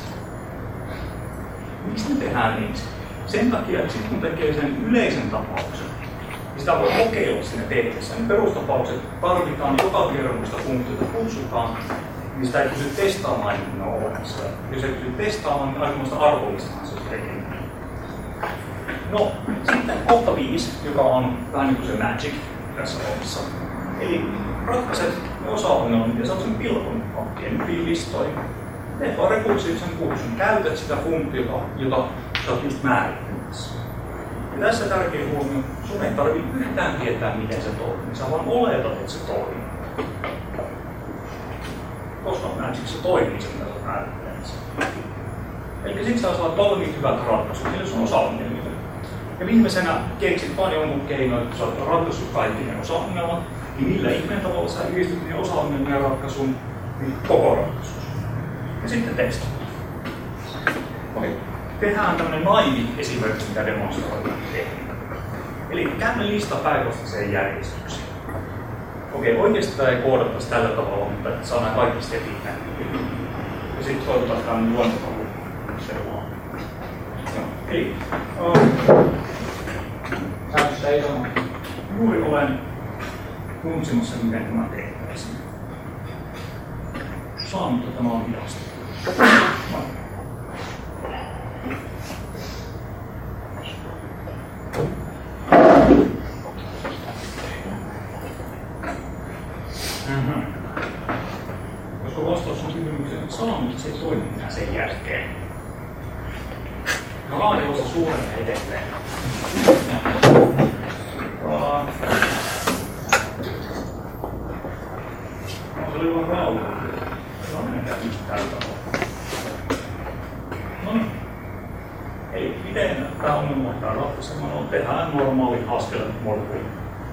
Miksi ne tehdään ensin? Sen takia, että sitten kun tekee sen yleisen tapauksen, niin sitä voi kokeilla siinä tehdessä. Niin perustapaukset tarvitaan joka kerran, kun sitä funktiota kutsutaan, niin sitä ei pysy testaamaan ennen kuin ne on olemassa. Jos ei pysy testaamaan, niin aikamoista arvollistamaan se tekee. No, sitten kohta viisi, joka on vähän niin kuin se magic tässä hommassa. Eli ratkaiset ne osa-ongelmat ja saat sen pilkon pienempiin listoihin. Teet vaan rekursiivisen kutsun. Käytät sitä funktiota, jota sä oot just määrittämässä. Ja tässä tärkeä huomio, sun ei tarvitse yhtään tietää, miten se toimii. Sä vaan oletat, että se toimii. Koska magic se toimii, se mitä sä määrittelet. Eli sit sä saat valmiit hyvät ratkaisut, niillä sun osa-ongelmia. Ja viimeisenä keksit vaan jonkun keinoin, että sä oot ratkaissut kaikki ne osa-ongelmat, niin millä ihmeen tavalla sä yhdistät ne osa-ongelmien ratkaisun, niin koko ratkaisun. Ja sitten testat. Okei. Tehdään tämmönen naivi esimerkki, mitä demonstroidaan tekniikka. Eli käymme lista päinvastaiseen järjestykseen. Okei, oikeasti tämä ei koodattaisi tällä tavalla, mutta saadaan kaikki stepit näkyviin. Ja sitten toivotaan tämän luontopalvelun seuraan. Eli uh, juuri olen funtsimassa, miten tämä tehtäisiin. Saa, mutta tämä on hidasta. Mm-hmm. Koska vastaus on kysymykseen, että saa, mutta se ei toimi enää sen jälkeen. No raadiossa suuremmin edelleen. No, se oli vaan rauha. Se on mennään just tällä tavalla. No niin. Eli miten tämä ongelma on ratkaisemaan? On tehdään normaali askelet morkuun.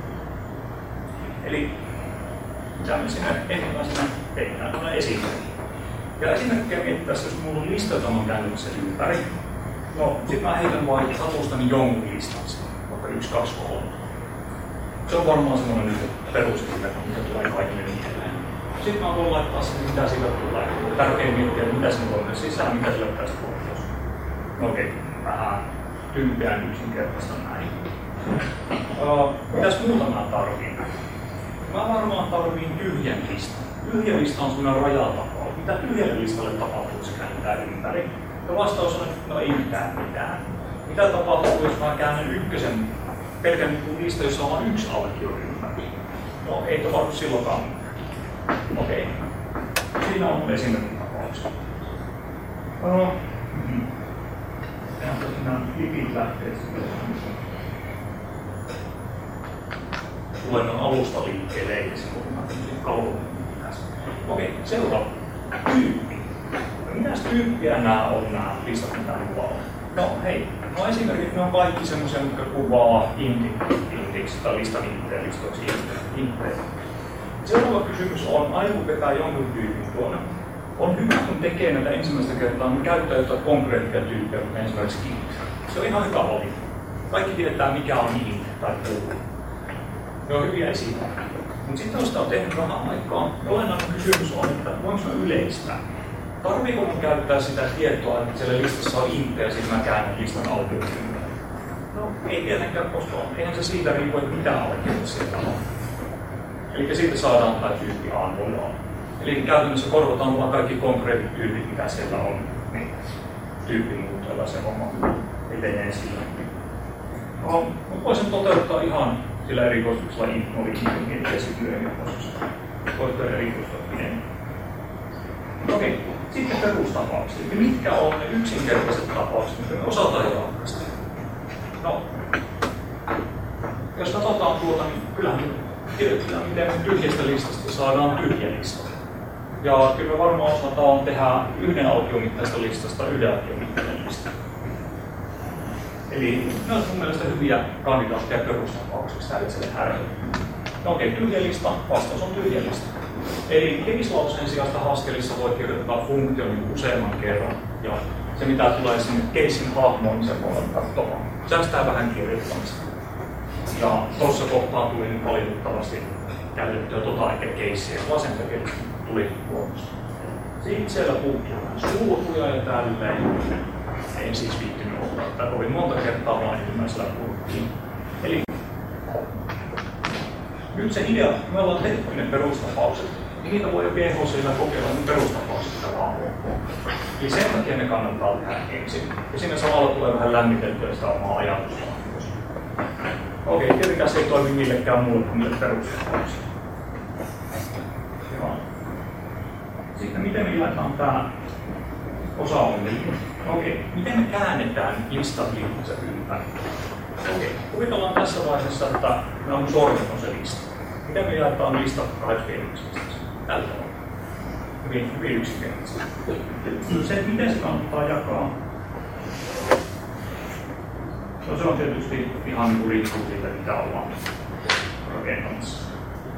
Eli mitä me sinne ensimmäisenä tehdään tämmöinen esimerkki. Ja esimerkkiä mietittäessä, jos mulla on lista, jota on käynyt sen ympäri. No, sit mä heitän vaan satustani jonkun listan, vaikka yksi, kaksi, kolme. Se on varmaan semmoinen peruskirja, mikä tulee kaikille mieleen. Sitten mä voin laittaa sen, mitä sillä tulee. Tärkein miettiä, mitä sinne voi sisään, mitä sillä pitäisi tulla. No okei, okay. Vähän tympeän yksinkertaista näin. Uh, mitäs muuta mä tarviin? Mä varmaan tarviin tyhjän listan. Tyhjä lista on semmoinen rajatapaus. Mitä tyhjälle listalle tapahtuu, se käännetään ympäri. Ja vastaus on, että no ei mitään mitään. Mitä tapahtuu, jos mä käännän ykkösen pelkän lista, jossa on vain yksi allekirjoryhmä? No ei tapahdu silloinkaan mitään. Okei. Okay. Siinä on mun esimerkin tapauksia. Uh, mm-hmm. Tehdään tosiaan lipit lähtee sitten. Luennon alusta liikkeelle, eikä se kokonaan tämmöisiä kalvoja tässä. Okei, seuraava. Tyyppi. Mitäs tyyppiä nämä on nämä listat, mitä mulla on? No hei, no esimerkiksi ne on kaikki semmoisia, jotka kuvaa indiksi tai listan inteen listoiksi inteen. Seuraava kysymys on, aina kun vetää jonkun tyypin tuonne, on hyvä, kun tekee näitä ensimmäistä kertaa, niin käyttää jotain konkreettisia tyyppejä, kuten esimerkiksi int. Se on ihan hyvä valinta. Kaikki tietää, mikä on int tai pool. Ne on hyviä esimerkkejä. Mutta sitten, jos sitä on tehnyt vähän aikaa, olennainen kysymys on, että voinko mä yleistää? Tarviiko mun käyttää sitä tietoa, että siellä listassa on int ja sitten mä käännän listan aukeuden? No, ei tietenkään koskaan. Eihän se siitä riipu, että mitä aukeutta siellä on. Eli siitä saadaan tämä tyyppi A nollaan. Eli käytännössä korvataan vaan kaikki konkreettit tyypit, mitä siellä on. Niin tyyppimuutoilla se homma etenee sillä. No, voisin toteuttaa ihan sillä erikoistuksella int oli int, ja sitten myöhemmin voisi erikoistua pidemmän. Okei, sitten perustapaukset. Ja mitkä on ne yksinkertaiset tapaukset, mitä me osataan jo ratkaista? No, jos katsotaan tuota, niin kyllähän tiedetään, miten me tyhjästä listasta saadaan tyhjä lista. Ja kyllä me varmaan osataan tehdä yhden aukiomittaista listasta yhden aukiomittainen lista. Eli ne on mun mielestä hyviä kandidaatteja perustapauksiksi tällaiselle härölle. No okei, okay, tyhjä lista, vastaus on tyhjä lista. Eli case-lauseen sijasta Haskellissa voi kirjoittaa funktion useamman kerran. Ja se mitä tulee sinne casein hahmoon, niin se voi olla katsomaan. Säästää vähän kirjoittamista. Ja tuossa kohtaa tuli nyt valitettavasti käytettyä tota eikä casea. Vasenta case tuli huomioon. Sitten siellä puuttuu vähän sulkuja ja tälleen. En siis viittynyt ottaa. Tämä oli monta kertaa vaan ensimmäisellä puhuttiin. Eli nyt se idea, me ollaan tehty ne perustapaukset, niin niitä voi jo G H C:llä kokeilla ne perustapaukset vaan. Eli sen takia ne kannattaa tehdä ensin. Ja siinä samalla tulee vähän lämmiteltyä sitä omaa ajatusta. Okei, tietenkään se ei toimi millekään muulle kuin niille perustapauksille. Sitten miten me jaetaan tämä osa-ongelma? Okei, miten me käännetään listan liitteensä ympäri? Okei, kuvitellaan tässä vaiheessa, että me on sormet on se lista. Miten me jaetaan lista kahdeksan listaksi? Tällä tavalla. Hyvin, hyvin yksinkertaisesti. Se, miten se kannattaa jakaa, no, se on tietysti ihan niin riippuu siitä, mitä ollaan rakentamassa.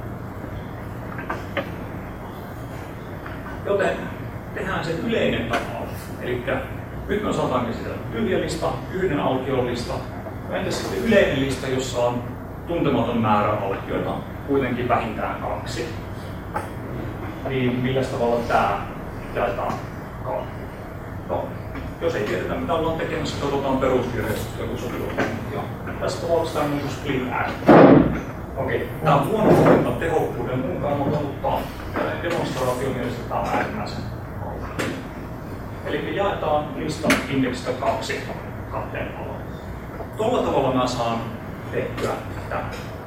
Joten tehdään se yleinen tapaus. Eli nyt me osataan käsitellä tyhjä lista, yhden aukion lista. Entäs sitten yleinen lista, jossa on tuntematon määrä aukioita, kuitenkin vähintään kaksi. Niin millä tavalla tämä jaetaan kahteen? No, jos ei tiedetä mitä ollaan tekemässä, katsotaan peruskirjasta joku sopiva. Tässä tapauksessa tämä on niin split add. Okei, tämä on huono valinta tehokkuuden muun kannalta, mutta demonstraation mielestä tämä on äärimmäisen halua. Eli me jaetaan lista indeksistä kaksi kahteen alaan. Tuolla tavalla mä saan tehtyä tämän.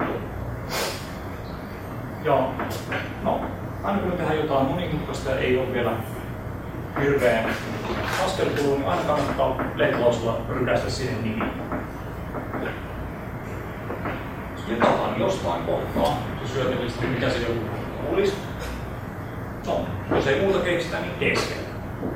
Ja no, aina kun me tehdään jotain monimutkaista ja ei ole vielä hirveän askeltullut, niin aina kannattaa lehtlausella rykäistä siihen nimiin. Jakataan jostain kohtaa se syötelistä, mikä se joku olisi. No, jos ei muuta keksitä, niin keskellä.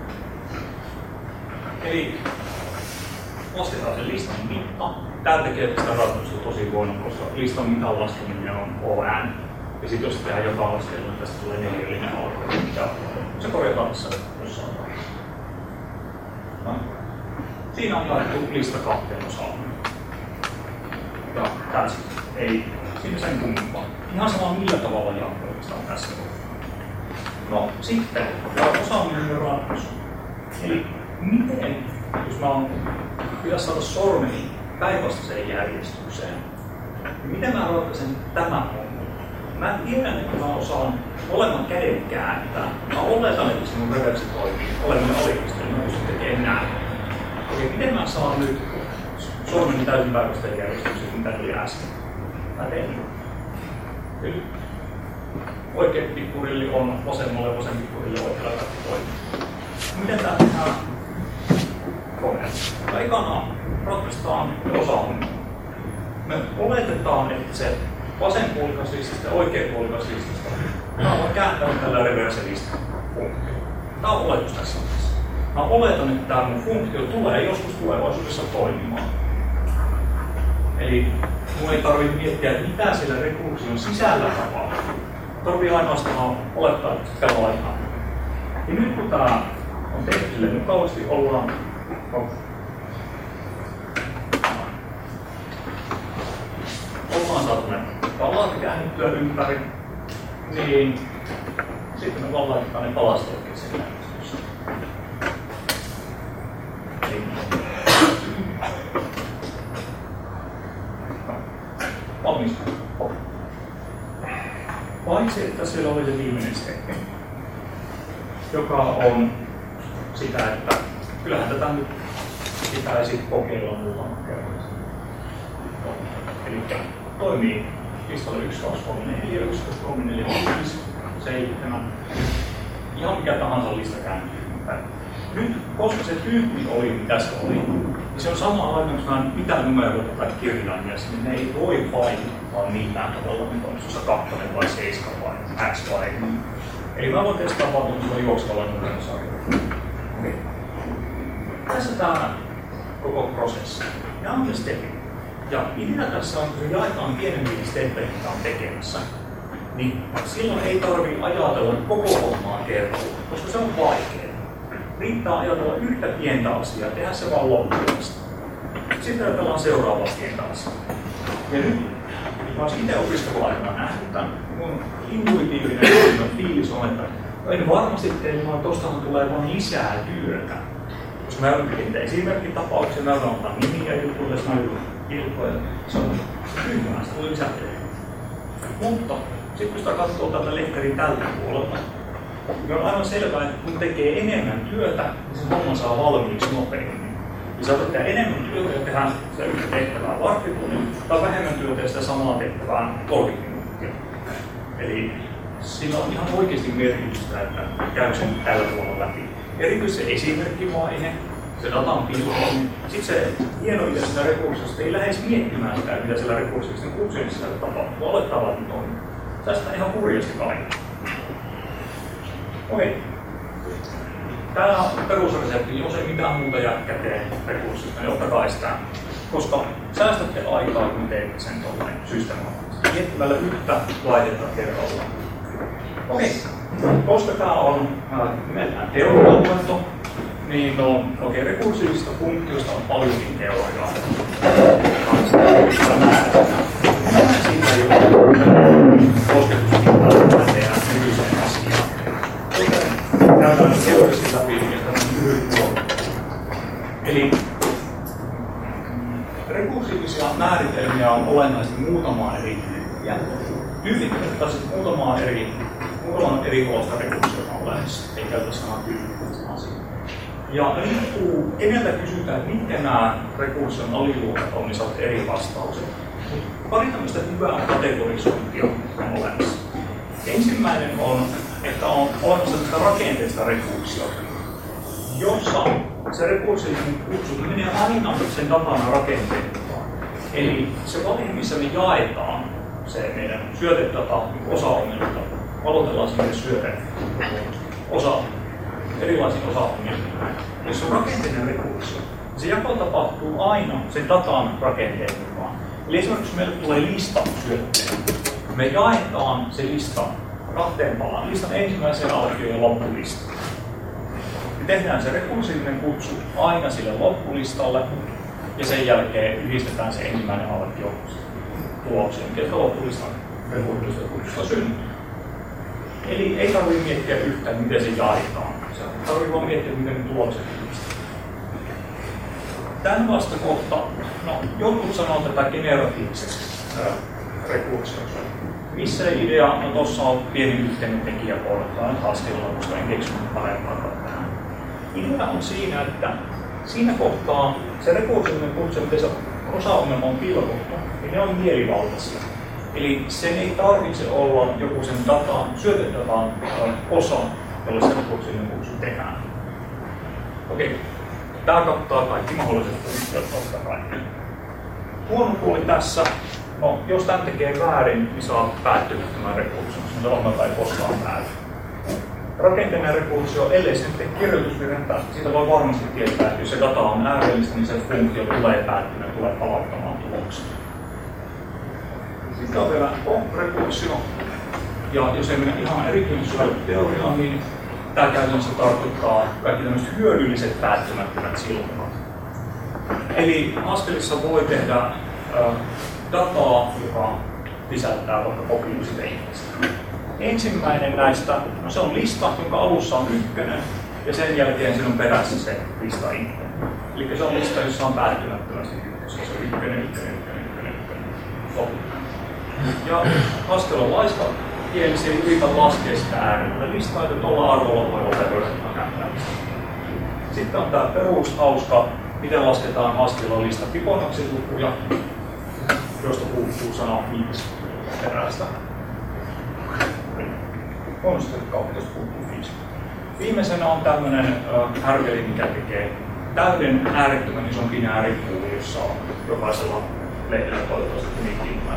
Eli lasketaan sen listan mitta. Tää tekee tästä ratkaisusta tosi huono, koska listan mitan laskeminen on O N. Ja sit jos tehdään joka laskelma, niin tästä tulee neljällinen alkoholi, mikä se korjataan tässä jossain vaiheessa. No. Siinä on jaettu lista kahteen osaan. Ja tässä ei siinä sen kummempaa. Ihan sama millä tavalla jakoista on tässä. No sitten, osaaminen ratkaisu. Eli miten, jos mä oon, pitäisi saada sormeni päinvastaiseen järjestykseen, niin miten mä ratkaisen tämän homman? Mä tiedän, että mä osaan olemaan käden kääntää. Mä oletan, että se mun reversi toimii. Olemme oikeasti, niin mä pystyn tekemään näin. Okei, miten mä saan nyt sormeni täysin päinvastaiseen järjestykseen, mitä tuli äsken? Mä teen. Eli oikea pikkurilli on vasemmalle, vasen pikkurilli oikealla kaikki toimii. Miten tää tehdään koneessa? ekana ratkaistaan osa-ongelma. Me oletetaan, että se vasen puolikas listasta ja oikea puolikas listasta mä voin kääntää tällä reverse-lista funktio. Tämä on oletus tässä vaiheessa. Mä oletan, että tämä mun funktio tulee joskus tulevaisuudessa toimimaan. Eli mun ei tarvitse miettiä, että mitä siellä rekursion sisällä tapahtuu. Tarvii ainoastaan olettaa, että sitä laitetaan. Ja nyt kun tämä on tehty sille mukavasti, ollaan ollaan saatu ne palat käännettyä ympäri, niin sitten me vaan laitetaan ne palasteetkin sen järjestyksessä. Valmis. Paitsi, että siellä oli se viimeinen steppi, joka on sitä, että kyllähän tätä nyt pitäisi kokeilla muutaman kerran. Eli toimii listalla yksi, kaksi, kolme, neljä, yksi, kaksi, kolme, neljä, viisi, seitsemän. Ihan mikä tahansa lista kääntyy. Nyt, koska se tyyppi oli, mitä se oli, niin se on sama aikaan, mitä numeroita tai kirjaimia, niin ne ei voi vaikuttaa millään tavalla, mitä on tuossa kakkonen vai seiska vai x vai y. Eli mä voin testaa vaan tuollaisella juoksevalla numerosarjalla. Okay. Tässä tämä koko prosessi. Ja on se steppi. Ja idea tässä on, kun se jaetaan pienemmille steppeihin, mitä on tekemässä, niin silloin ei tarvitse ajatella koko hommaa kerralla, koska se on vaikeaa. Riittää ajatella yhtä pientä asiaa ja tehdä se vaan loppuun. Sitten ajatellaan seuraavaa pientä asiaa. Ja nyt, mä olisin itse opiskeluaikana nähnyt tämän, mun intuitiivinen fiilis on, että en varmasti teille, vaan tostahan tulee vaan lisää työtä. Koska mä yritin esimerkkitapauksia, mä yritän ottaa nimiä jutuille, mä yritän ilkoja. Se on tyhmää, sitä tuli lisää työtä. Mutta sitten kun sitä katsoo tätä lehterin tältä puolelta, niin on aivan selvää, että kun tekee enemmän työtä, niin se homma saa valmiiksi nopeammin. Ja saat tehdä enemmän työtä ja tehdään sitä yhtä tehtävää varttitunnin, tai vähemmän työtä ja sitä samaa tehtävää kolmekymmentä minuuttia. Eli sillä on ihan oikeasti merkitystä, että käy sen tällä puolella läpi. Erityisesti se esimerkkivaihe, se datan pilkkominen. Sitten se hieno idea sitä rekurssista ei lähes miettimään sitä, mitä siellä rekurssista kutsujen sisällä tapahtuu. Olettaa vaan toimia. Tästä ihan hurjasti kaikki. Okei. Tää on perusresepti, jos ei mitään muuta jää käteen rekurssista, niin ottakaa sitä. Koska säästätte aikaa, kun teette sen tuollainen systemaattisesti. Miettimällä yhtä laitetta kerrallaan. Okei. Koska tää on nimeltään teorialuento, niin no, okei, okay, rekursiivisista funktioista on paljonkin teoriaa. Sitä määrätään. Siitä ei ole kosketuspintaa tehdä nykyiseen asiaan. Käydään teorisesti läpi ja tämmöinen lyhyt huomio. Eli rekursiivisia määritelmiä on olennaisesti muutamaa eri tyyppiä. Tyyppittäisiin muutamaa eri, muutaman eri olosta rekursiota on olemassa. Ei käytä sanaa tyyppittäisiin asiaa. Ja riippuu, keneltä kysytään, että mitkä nämä rekursion aliluokat on, niin saatte eri vastaukset. Pari tämmöistä hyvää kategorisointia on olemassa. Ensimmäinen on, että on olemassa tästä rakenteesta rekursiota, jossa se rekursiivinen kutsu menee aina sen datana rakenteen mukaan. Eli se vaihe, missä me jaetaan se meidän syötetata osa-ongelmista, aloitellaan sinne syöte osa, erilaisiin osa-ongelmiin. Jos on rakenteinen rekursio, se jako tapahtuu aina sen datan rakenteen mukaan. Eli esimerkiksi meille tulee lista syötteen. Me jaetaan se lista kahteen palaan. Listan ensimmäiseen alkioon ja loppulistaan. Me tehdään se rekursiivinen kutsu aina sille loppulistalle ja sen jälkeen yhdistetään se ensimmäinen alkio tulokseen, jotka loppulistan rekursiivisesta kutsusta syntyy. Eli ei tarvitse miettiä yhtään, miten se jaetaan. Se tarvitsee vaan miettiä, miten ne tulokset yhdistetään. Tämän vastakohta, no jotkut sanoo tätä generatiiviseksi rekursioksi. Missä idea? No tossa on pieni yhteinen tekijä portaan haskella, koska en keksinyt parempaa tähän. Idea on siinä, että siinä kohtaa se rekursiivinen kutsu, miten se osa-ongelma on pilkottu, niin ne on mielivaltaisia. Eli sen ei tarvitse olla joku sen datan, syötetatan osa, jolle se rekursiivinen kutsu tehdään. Okei. Tämä kattaa kaikki mahdolliset funktiot totta kai. Huono puoli tässä, no jos tämän tekee väärin, niin saa päättymättömän rekurssion. Se ongelma ei koskaan pääty. Rakenteellinen rekursio, ellei sen tee kirjoitusvirhettä, siitä voi varmasti tietää, että jos se data on äärellistä, niin se funktio tulee päättymään, tulee palauttamaan tuloksen. Sitten on vielä rekursio. Ja jos ei mennä ihan erityisesti teoriaan, niin tämä käytännössä tarkoittaa kaikki tämmöiset hyödylliset päättymättömät silmukat. Eli Haskellissa voi tehdä äh, dataa, joka sisältää vaikka kopiusit ihmistä. Ensimmäinen näistä, no se on lista, jonka alussa on ykkönen, ja sen jälkeen siinä on perässä se lista itse. Eli se on lista, jossa on päättymättömästi ykkösiä. Se on ykkönen, ykkönen, ykkönen, ykkönen, ykkönen. Ja Haskell on laiska kieli, se ei yritä laskea sitä äärellä listaa, että tuolla arvolla voi operoida käyttämistä. Sitten on tämä perushauska, miten lasketaan Haskellin lista Fibonacci-lukuja, josta puuttuu sana viisi perästä. kolmesataakaksitoista puuttuu viisi. Viimeisenä on tämmöinen äh, härveli, mikä tekee täyden äärettömän ison binääripuuli, jossa on jokaisella lehdellä toivottavasti unikinpäin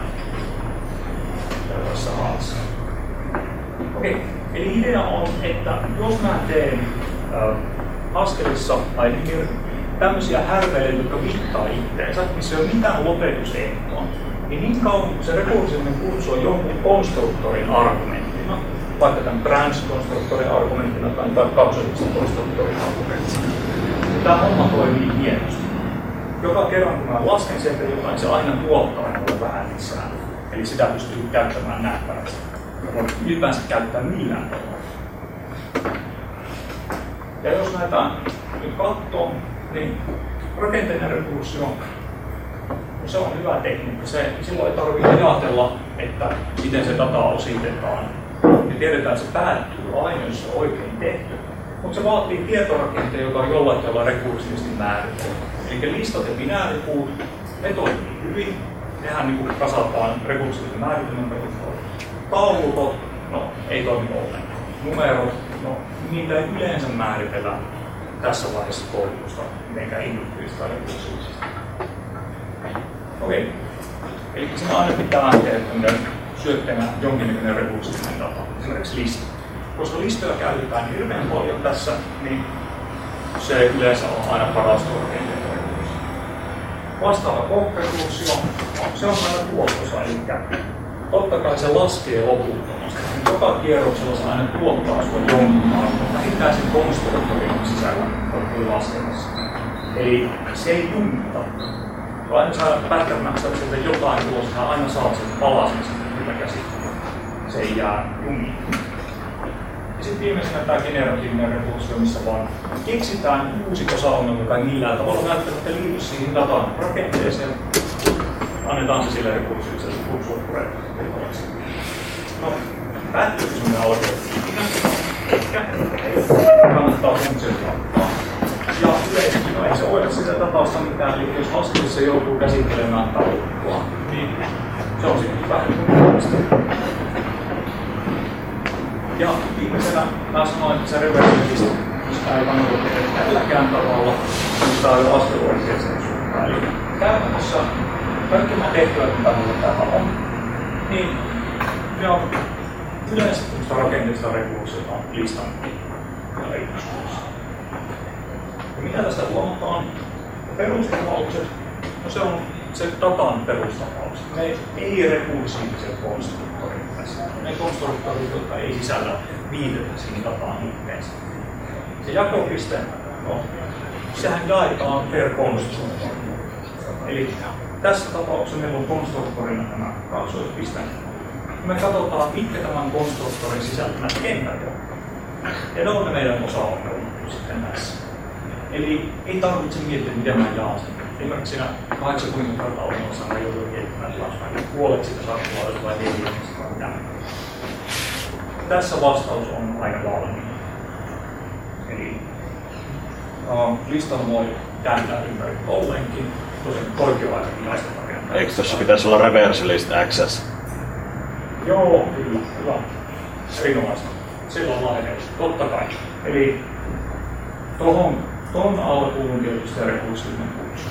tässä maassa. Okei, eli idea on, että jos mä teen äh, Haskellissa tai niin, tämmöisiä härveleitä, jotka viittaa itteensä, missä ei ole mitään lopetusehtoa, niin niin kauan kun se rekursiivinen kurssi on jonkun konstruktorin argumenttina, vaikka tämän branch-konstruktorin argumenttina tai kaksosisen konstruktorin argumenttina, tämä homma toimii hienosti. Joka kerran kun mä lasken sieltä jotain, se aina tuottaa mulle vähän lisää. Eli sitä pystyy käyttämään nähtävästi. Voi ylipäänsä käyttää millään tavalla. Ja jos näitä nyt katsoo, niin rakenteellinen rekursio, se on hyvä tekniikka. Se, silloin ei tarvitse ajatella, että miten se data ositetaan. Ja tiedetään, että se päättyy aina, jos se on oikein tehty. Mutta se vaatii tietorakenteen, joka on jollain tavalla rekursiivisesti määritelty. Eli listat ja binääripuut, ne toimii hyvin. Nehän niin kuin kasataan rekursiivisen määritelmän perusteella. Taulukot, no ei toimi ollenkaan. Numerot, no niitä ei yleensä määritellä tässä vaiheessa koulutusta mitenkään induktiivista tai rekursiivisesti. Okei. Eli siinä aina pitää tehdä syötteenä jonkinnäköinen rekursiivinen data, esimerkiksi lista. Koska listoja käytetään hirveän paljon tässä, niin se yleensä on aina paras rakenteellinen rekursio. Vastaava kohresursio, se on aina tuottosa, eli totta kai se laskee loputtomasti. Joka kierroksella se aina tuottaa sinua jonkun arvon, vähintään sen konstruktorin sisällä on laskemassa. Eli se ei junnita. Kun aina saa pätkämässä sieltä jotain tulossa, hän aina saa sen palasen mitä käsittää. Se ei jää junniin. Ja sitten viimeisenä tämä generatiivinen rekursio, missä vaan keksitään uusi osa-ongelma, joka ei millään tavalla välttämättä liity siihen datan rakenteeseen. Annetaan se sille rekursiiviselle kursuopurelle. No, päättyykö semmoinen algoritmi? Ehkä. Kannattaa funktiota ottaa. Ja yleisesti no, ei se hoida sitä tapausta mitään, eli jos Haskellissa joutuu käsittelemään taulukkoa, niin se on sitten vähän kuin ja viimeisenä mä sanoin, että se reversiivistä, mistä ei kannata tehdä tälläkään tavalla, niin tämä on jo askeluoikeeseen suuntaan. Eli käytännössä kaikki nämä tehtävät, mitä mulla täällä on, niin ne on yleensä tämmöistä rakenteellista rekursiota listan ja leikkauskurssia. Ja mitä tästä huomataan? Perustapaukset, no se on se datan perustapaukset. Ne ei rekursiivisen konstruktorin tässä. Ne konstruktorit, jotka ei sisällä viitetä siihen dataan itteensä. Se jakopiste, no, sehän jaetaan per konstruktori. Eli tässä tapauksessa meillä on konstruktorina tämä kaksoispiste. Me katsotaan, mitkä tämän konstruktorin sisältämät kentät on. Ja ne on ne meidän osa-ongelmat sitten näissä. Eli ei tarvitse miettiä, miten mä jaan sen. Esimerkiksi siinä kahdeksankymmentä kertaa ongelmassa mä joudun miettimään taas puolet siitä saksalaisesta vai neljännestä vai mitä. Tässä vastaus on aika valmiina. Eli uh, listan voi kääntää ympäri ollenkin, tosin korkealaisen näistä rakentaa. Eikö tuossa pitäisi olla reverse list access? Joo, kyllä, hyvä. Erinomaista. Silloin laajenee, totta kai. Eli tuohon Ton alkuun tietysti rekursiivinen kutsu.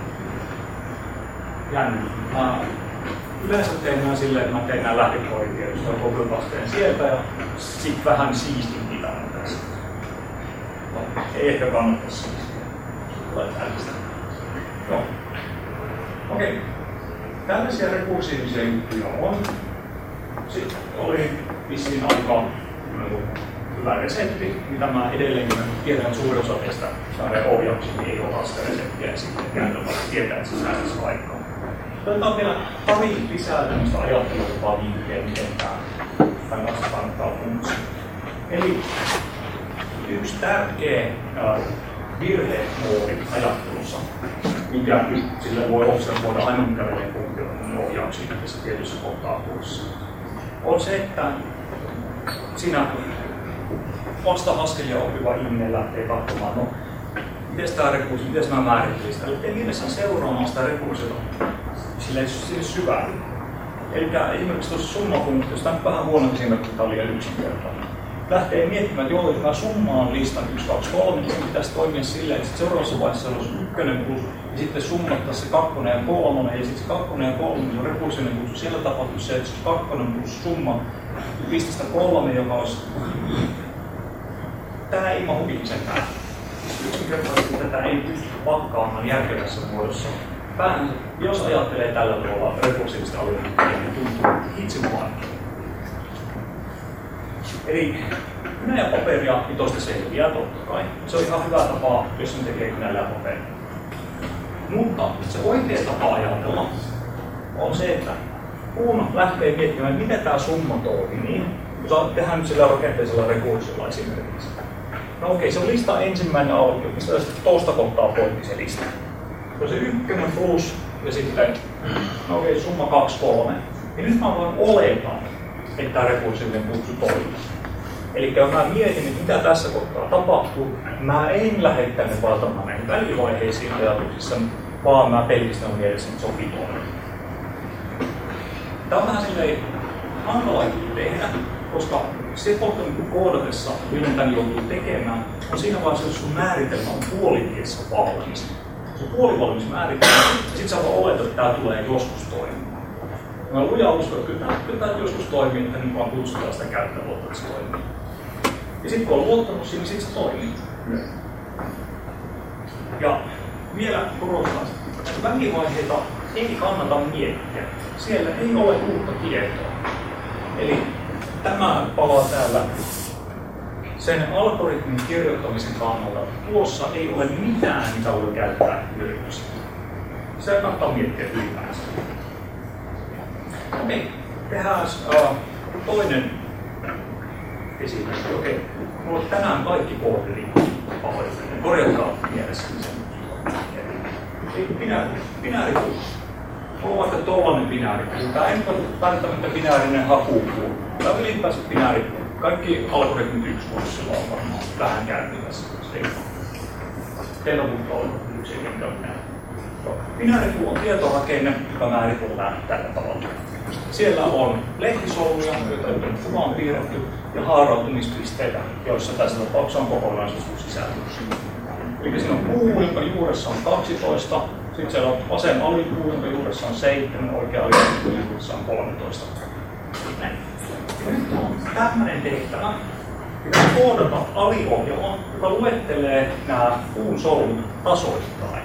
Jänniä. Mä yleensä teen nää silleen, että mä teen nää lähdekoodin tietysti copy-pasteen sieltä ja sit vähän siistin mitä on tässä. No, ei ehkä kannata siistiä. Tulee tällaista. Joo. Okei. Okay. Tällaisia rekursiivisia juttuja on. Sitten oli vissiin aika hyvä resepti, mitä mä edelleenkin tiedän suurin osa teistä ohjauksista ei ota sitä reseptiä ja sitten käytännössä tietää, että se säädäisi vaikka. Otetaan vielä pari lisää tämmöistä ajattelutapaa vinkkejä, miten tämä kannattaa kannattaa funtsia. Eli yksi tärkeä äh, virhemoodi ajattelussa, mikä sille voi observoida aina mikä menee funktioiden ohjauksiin tässä tietyssä kohtaa kurssissa, on se, että siinä vasta askelia oppiva ihminen lähtee katsomaan, no miten tämä rekursio, miten mä määrittelin sitä, ei mielessään seuraamaan sitä rekursiota sille, sille syvälle. Eli esimerkiksi tuossa summafunktiossa, tämä on vähän huono esimerkki, tämä on liian yksinkertainen. Lähtee miettimään, että joo, jos mä summaan listan yksi, kaksi, kolme, niin se pitäisi toimia silleen, että seuraavassa vaiheessa olisi ykkönen plus, ja sitten summattaisiin se kakkonen ja kolmonen, ja sitten se kakkonen ja kolmonen on rekursiivinen kutsu. Siellä tapahtuisi se, että se kakkonen plus summa pistestä kolme, joka olisi... Tää ei mahu itsekään. Yksinkertaisesti tätä ei pysty pakkaamaan järkevässä muodossa. Vähän, jos ajattelee tällä tavalla rekursiivista alueita, niin tuntuu itse vaikeaa. Eli kynä ja paperia niin toista selviää totta kai. Se on ihan hyvä tapa, jos sen tekee kynällä ja paperia. Mutta se oikea tapa ajatella on se, että kun lähtee miettimään, miten tämä summa toimii, jos tehdään nyt sillä rakenteisella rekursiolla esimerkiksi. No okei, se on lista ensimmäinen alkio, mistä tuosta kohtaa poikki se lista. Se on se ykkönen plus ja sitten, no okei, summa kaksi, kolme. Ja nyt mä vaan oletan, että tämä rekursiivinen kutsu toimii. Eli jos mä mietin, että mitä tässä kohtaa tapahtuu, mä en lähde tänne valtamaan näihin välivaiheisiin ajatuksissa, vaan mä pelkistän mielessä, että sopii toimia. Tämä on vähän silleen hankala tehdä, koska se kohta koodatessa, milloin tämän joutuu tekemään, on siinä vaiheessa, jos sun määritelmä on puolitiessä valmis. Se on puolivalmis määritelmä, ja sit sä vaan oletat, että tää tulee joskus toimimaan. Mä lujaa uskon, että kyllä, kyllä tää joskus toimii, että nyt vaan kutsutaan sitä käyttövuotta, että se toimii. Ja sit kun on luottanut siihen, niin sit se toimii. Ja vielä korostan, että välivaiheita ei kannata miettiä. Siellä ei ole uutta tietoa. Eli tämä palaa täällä sen algoritmin kirjoittamisen kannalta. Tuossa ei ole mitään, mitä voi käyttää hyödyksi. Se kannattaa miettiä ylipäänsä. Okei, tehdään uh, toinen esimerkki. Okei, mulla on tänään kaikki koodit pahoillinen. Korjatkaa mielessä sen. Binääri. Binääri. Mulla on vaikka tollanen binääri. Tää ei ole välttämättä binäärinen hakukuu. Tää on ylipäänsä binääri. Kaikki algoritmit yksi kurssilla on varmaan vähän käynyt tässä. Teillä on mutta ollut yksi binääri. Binäärikuu on tietorakenne, joka määritellään tällä tavalla. Siellä on lehtisoluja, joita on kuvaan piirretty, ja haarautumispisteitä, joissa tässä tapauksessa on kokonaisuus sisältössä. Eli siinä on puu, jonka juuressa on kaksitoista, sitten siellä on vasen alipuu, jonka juuressa on seitsemän, oikea alipuu, jonka juuressa on kolmetoista. Näin. Ja nyt on tämmöinen tehtävä. Pitää koodata aliohjelma, joka luettelee nämä puun solut tasoittain.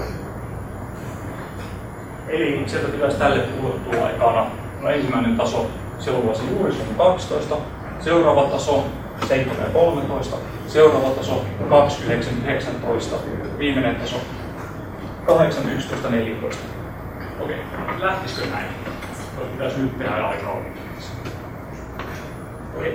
Eli sieltä pitäisi tälle ulottua aikana. No, ensimmäinen taso seuraavassa juurissa on kaksitoista, seuraava taso seitsemän ja kolmetoista, seuraava taso kaksi, yhdeksän, yhdeksäntoista, viimeinen taso kahdeksan, yksitoista, neljätoista. Okei, lähtisikö näin? Jos pitäisi nyt tehdä aikaa. Okei.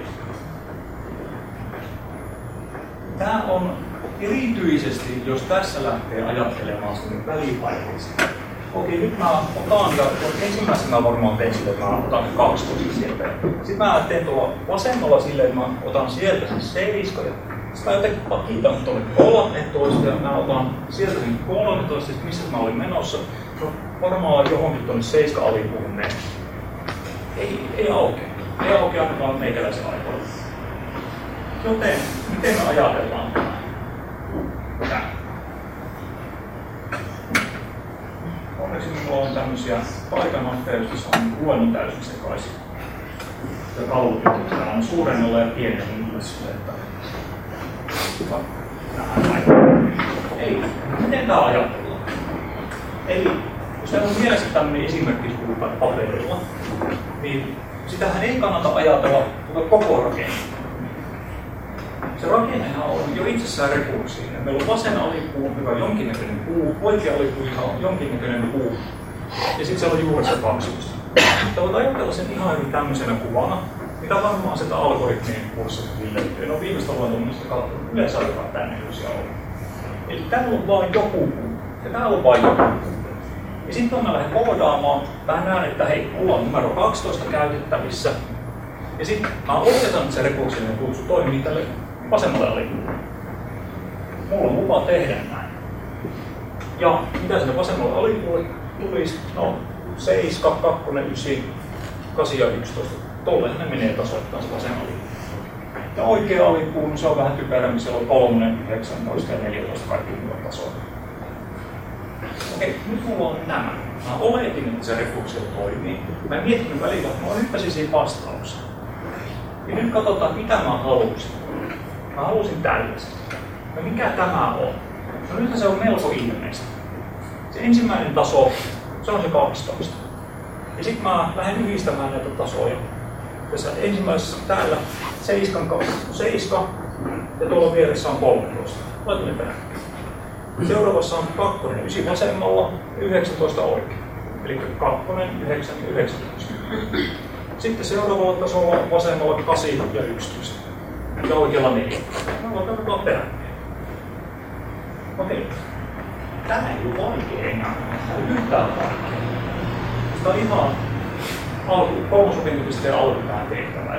Tämä on erityisesti, jos tässä lähtee ajattelemaan sinne välivaiheisiin. Okei, nyt mä otan, ja ensimmäisenä varmaan teen silleen, että mä otan kaksitoista sieltä. Sitten mä teen tuolla vasemmalla silleen, että mä otan sieltä sen seiska, ja sitten mä jotenkin pakitan tuonne kolmetoista, ja mä otan sieltä sen kolmetoista, ja missä mä olin menossa. No, varmaan johonkin tuonne seiska alipuun mennä. Ei, ei aukea. Ei aukea ainakaan meikäläisen aikoilla. Joten, miten me ajatellaan tämä? tämmöisiä paikanotteja, joissa on luonnon täysin sekaisin. Ja kalvopyykillä on suurennella ja pienellä että Eli, miten tämä ajatellaan? Eli, jos teillä on mielessä tämmöinen esimerkki puhutaan paperilla, niin sitähän ei kannata ajatella koko rakenne. Se rakennehan on jo itsessään rekursiivinen. Meillä on vasen alipuu, joka on jonkinnäköinen puu, oikea alipuu, joka on jonkinnäköinen puu, ja sitten siellä on juuri se paksuus. Mutta voit ajatella sen ihan hyvin tämmöisenä kuvana, mitä varmaan sitä algoritmien kurssissa viljeltyy. En ole viimeistä luentumista katsonut, yleensä alkaa tänne uusia olla. Eli täällä on vain joku puu, ja täällä on vain joku puu. Ja sitten mä lähden koodaamaan, mä näen, että hei, mulla on numero kaksitoista käytettävissä, ja sitten mä oletan, että se rekursiivinen kurssi toimii tälle vasemmalle alipuolelle. Mulla on lupa tehdä näin. Ja mitä sinne vasemmalle alipuolelle tulisi? No, seitsemän, kaksi, yhdeksän, kahdeksan ja yksitoista. Tolleen ne menee tasoittain se vasen alipuu. Ja oikea alipuu, no se on vähän typerä, siellä on kolme, yhdeksäntoista ja neljätoista kaikki hyvät tasoilla. Okei, nyt mulla on nämä. Mä oletin, että se refursio toimii. Mä mietin välillä, että mä hyppäsin siihen vastaukseen. Ja nyt katsotaan, mitä mä halusin. Mä halusin tällaisen. No mikä tämä on? No nyt se on melko ilmeistä. Se ensimmäinen taso, se on se kaksitoista. Ja sitten mä lähden yhdistämään näitä tasoja. Tässä ensimmäisessä täällä seitsemän, seitsemän ja tuolla vieressä on kolmetoista. Laitan ne peräkkäin. Seuraavassa on kaksi, yhdeksän vasemmalla ja yhdeksäntoista oikein. Eli kaksi, yhdeksän ja yhdeksäntoista. Sitten seuraavalla tasolla vasemmalla kahdeksan ja yksitoista. Ja oikealla neljä. Mä voin katsoa peräkkäin. Okei. Tämä ei ole vaikea enää. Tämä ei yhtään vaikea. Sitä on ihan alku, kolmosopintopisteen alkupään tehtävä.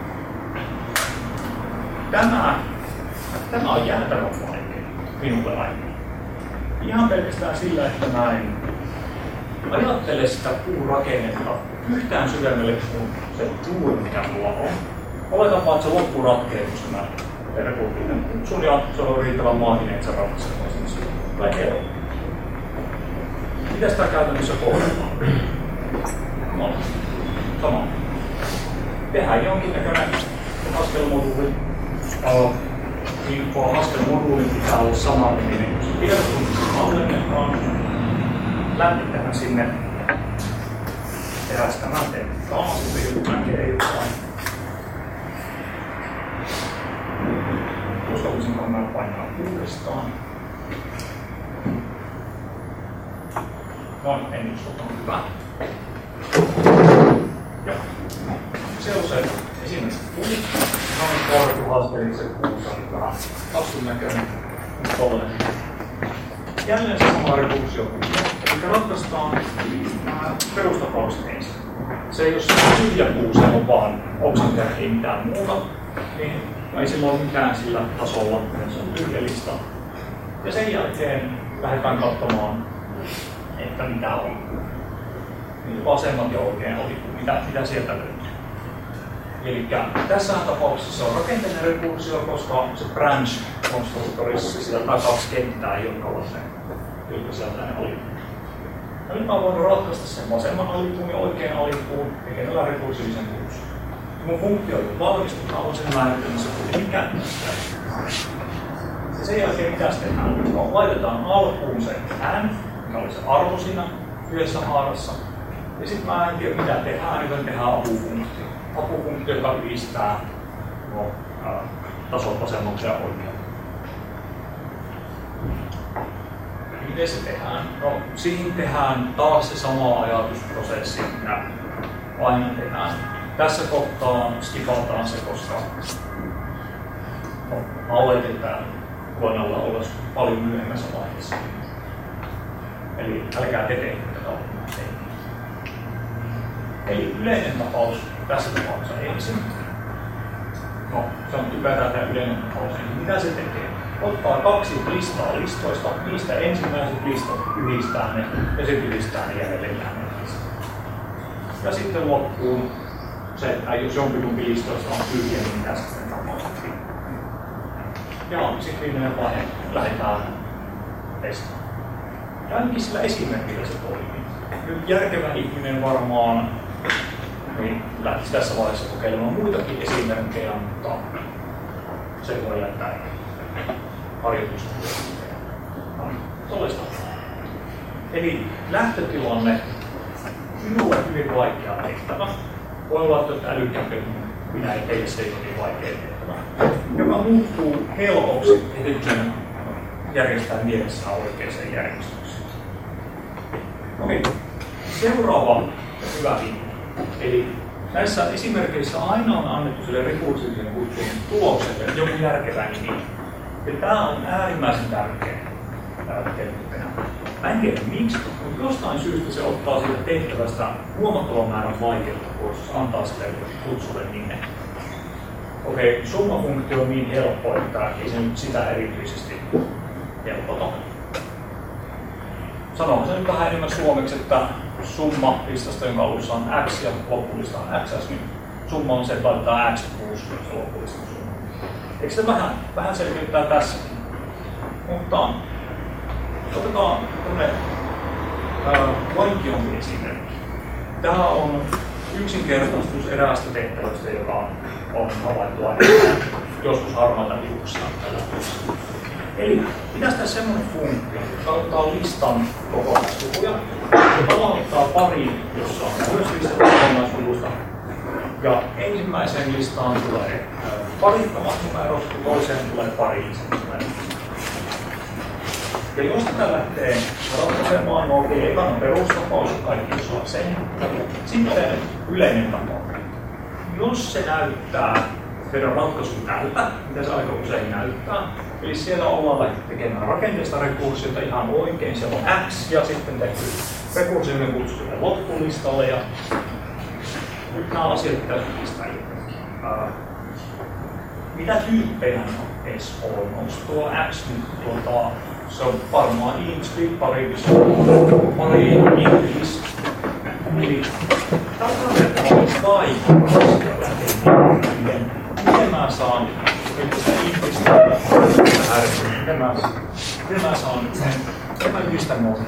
Tämä, tämä on jäätävän vaikea minulle aina. Ihan pelkästään sillä, että mä en ajattele sitä puurakennetta yhtään syvemmälle kuin se juuri mikä mulla on. Oletanpa, että se loppu ratkee, koska mä tervetullinen kutsun ja se on riittävän maaginen, että se ratkaisee esimerkiksi. Lähtee on. Mitä sitä käytännössä kohdataan? No, sama. Tehdään jonkinnäköinen askelmoduuli. Info askelmoduulin pitää olla samanlainen kuin se tiedostunut mallennetaan. Lämmitetään sinne erästämään tehtaan, sitten joku näkee jotain. Uskallisinko mä painaa uudestaan? No, ennustus on hyvä. Ja se on se esimerkiksi tuli. Noin korkuhaasteellinen se kuusi on vähän hassun näköinen. Tollainen. Jälleen se sama refursio. Eli ratkaistaan perustapaukset ensin. Se ei ole tyhjä puu, se on vaan oksan kärki, ei mitään muuta. Niin no ei sillä ole mitään sillä tasolla, se on tyhjä lista. Ja sen jälkeen lähdetään katsomaan, että mitä on. Niin vasemmat ja oikein oli, mitä, mitä sieltä löytyy. Eli tässä tapauksessa se on rakenteellinen rekursio, koska se branch-konstruktorissa sisältää kaksi kenttää, jotka on se, jotka sieltäinen oli. No nyt mä voin ratkaista sen vasemman alipuun ja oikean alipuun tekemällä rekursiivisen kurssin. Mun funktio on valmistunut, mä haluan sen määritelmässä kuitenkin käyttää. Ja sen jälkeen mitä sitten tehdään? No, laitetaan alkuun se n, mikä oli se arvo siinä yhdessä haarassa. Ja sitten mä en tiedä mitä tehdään, joten tehdään apufunktio. Apufunktio, joka yhdistää no, äh, tasot vasemmaksi ja oikealle. Miten se tehdään? No, siinä tehdään taas se sama ajatusprosessi, mitä aina tehdään. Tässä kohtaa skipataan se, koska no, aloitetaan luonnolla olla paljon myöhemmässä vaiheessa. Eli älkää te tehdä tätä optimaalia. Eli yleinen tapaus tässä tapauksessa ensin. No, se on typerää tämä yleinen tapaus ensin. Mitä se tekee? Ottaa kaksi listaa listoista, niistä ensimmäiset listat yhdistää ne ja sitten yhdistää ne jälleen listat. Ja sitten loppuun se, että jos jompikumpi listoista on tyhjä, niin mitä sitten tapahtuu. Ja sitten viimeinen vaihe lähdetään testaamaan. Ja ainakin sillä esimerkillä se toimii. nyt järkevä ihminen varmaan niin lähtisi tässä vaiheessa kokeilemaan muitakin esimerkkejä, mutta se voi jättää harjoitusta. No, toista. Eli lähtötilanne minulle hyvin vaikea tehtävä. Voi olla, että älykkäämpi minä ei teille se ei ole niin vaikea tehtävä. Joka muuttuu helpoksi etenkin järjestää mielessä oikeaan järjestykseen. Okei. Seuraava hyvä vinkki. Eli näissä esimerkkeissä aina on annettu sille rekursiivisen kutsun tulokselle joku järkevä nimi. Ja tämä on äärimmäisen tärkeä tehtävänä. Mä en tiedä miksi, mutta jostain syystä se ottaa siitä tehtävästä huomattavan määrän vaikeutta, jos antaa sille kutsulle nimen. Okei, summafunktio on niin helppo, että ei se nyt sitä erityisesti helpota. Sanoinko se nyt vähän enemmän suomeksi, että summa listasta, jonka alussa on x ja loppulista on x, niin summa on se, että laitetaan x plus se loppulista summa. Eikö se vähän, vähän selkeyttää tässäkin? Mutta otetaan tämmöinen vaikeampi esimerkki. Tämä on yksinkertaistus eräästä tehtävästä, joka on, on havaittu aina joskus harmaita hiuksia. Eli pitäisi tehdä semmoinen funktio, joka ottaa listan kokonaislukuja ja palauttaa pari, jossa on myös lista kokonaisluvusta. Ja ensimmäiseen listaan tulee parittomat numerot, toiseen tulee parilliset numerot. Ja jos tätä lähtee ratkaisemaan, no okei, ekan on perustapaus, kaikki osaa sen. Sitten yleinen tapa. Jos se näyttää teidän ratkaisun tältä, mitä se aika usein näyttää, eli siellä ollaan lähdetty tekemään rakenteesta rekurssiota ihan oikein, siellä on x ja sitten tehty rekursiivinen kutsu loppulistalle ja nyt nämä asiat pitäisi pistää jotenkin. Uh, mitä tyyppejä edes on? Onko tuo x nyt tuota, se on varmaan int split pari pari int list. Eli tarkoitetaan kaikki asiat lähtee. Miten mä saan nyt sen int äärettömän? Miten mä, miten mä saan nyt sen? Miten mä yhdistän muuta?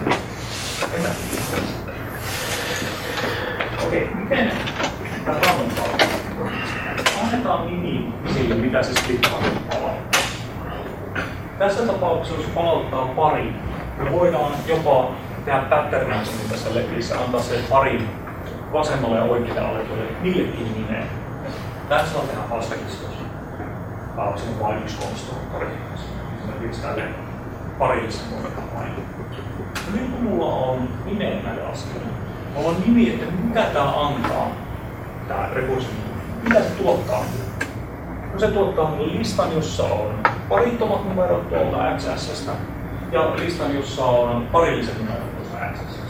Okei, miten tämä rakentaa? Annetaan nimi sille, mitä se splittaa palauttaa. Tässä tapauksessa, jos palauttaa pari, me voidaan jopa tehdä patternäisemmin tässä lepissä, antaa se pari vasemmalle ja oikealle aletuille millekin nimeen. Tässä on tehdä vastakin, jos on vain yksi konstruktori. Esimerkiksi tälle parillisen muodolla vain. Nyt kun mulla on nimeen näille asioille, mulla on nimi, että mitä tää antaa, tää rekurssi, mitä se tuottaa. No se tuottaa listan, jossa on parittomat numerot tuolta X S:stä ja listan, jossa on parilliset numerot tuolta X S:stä.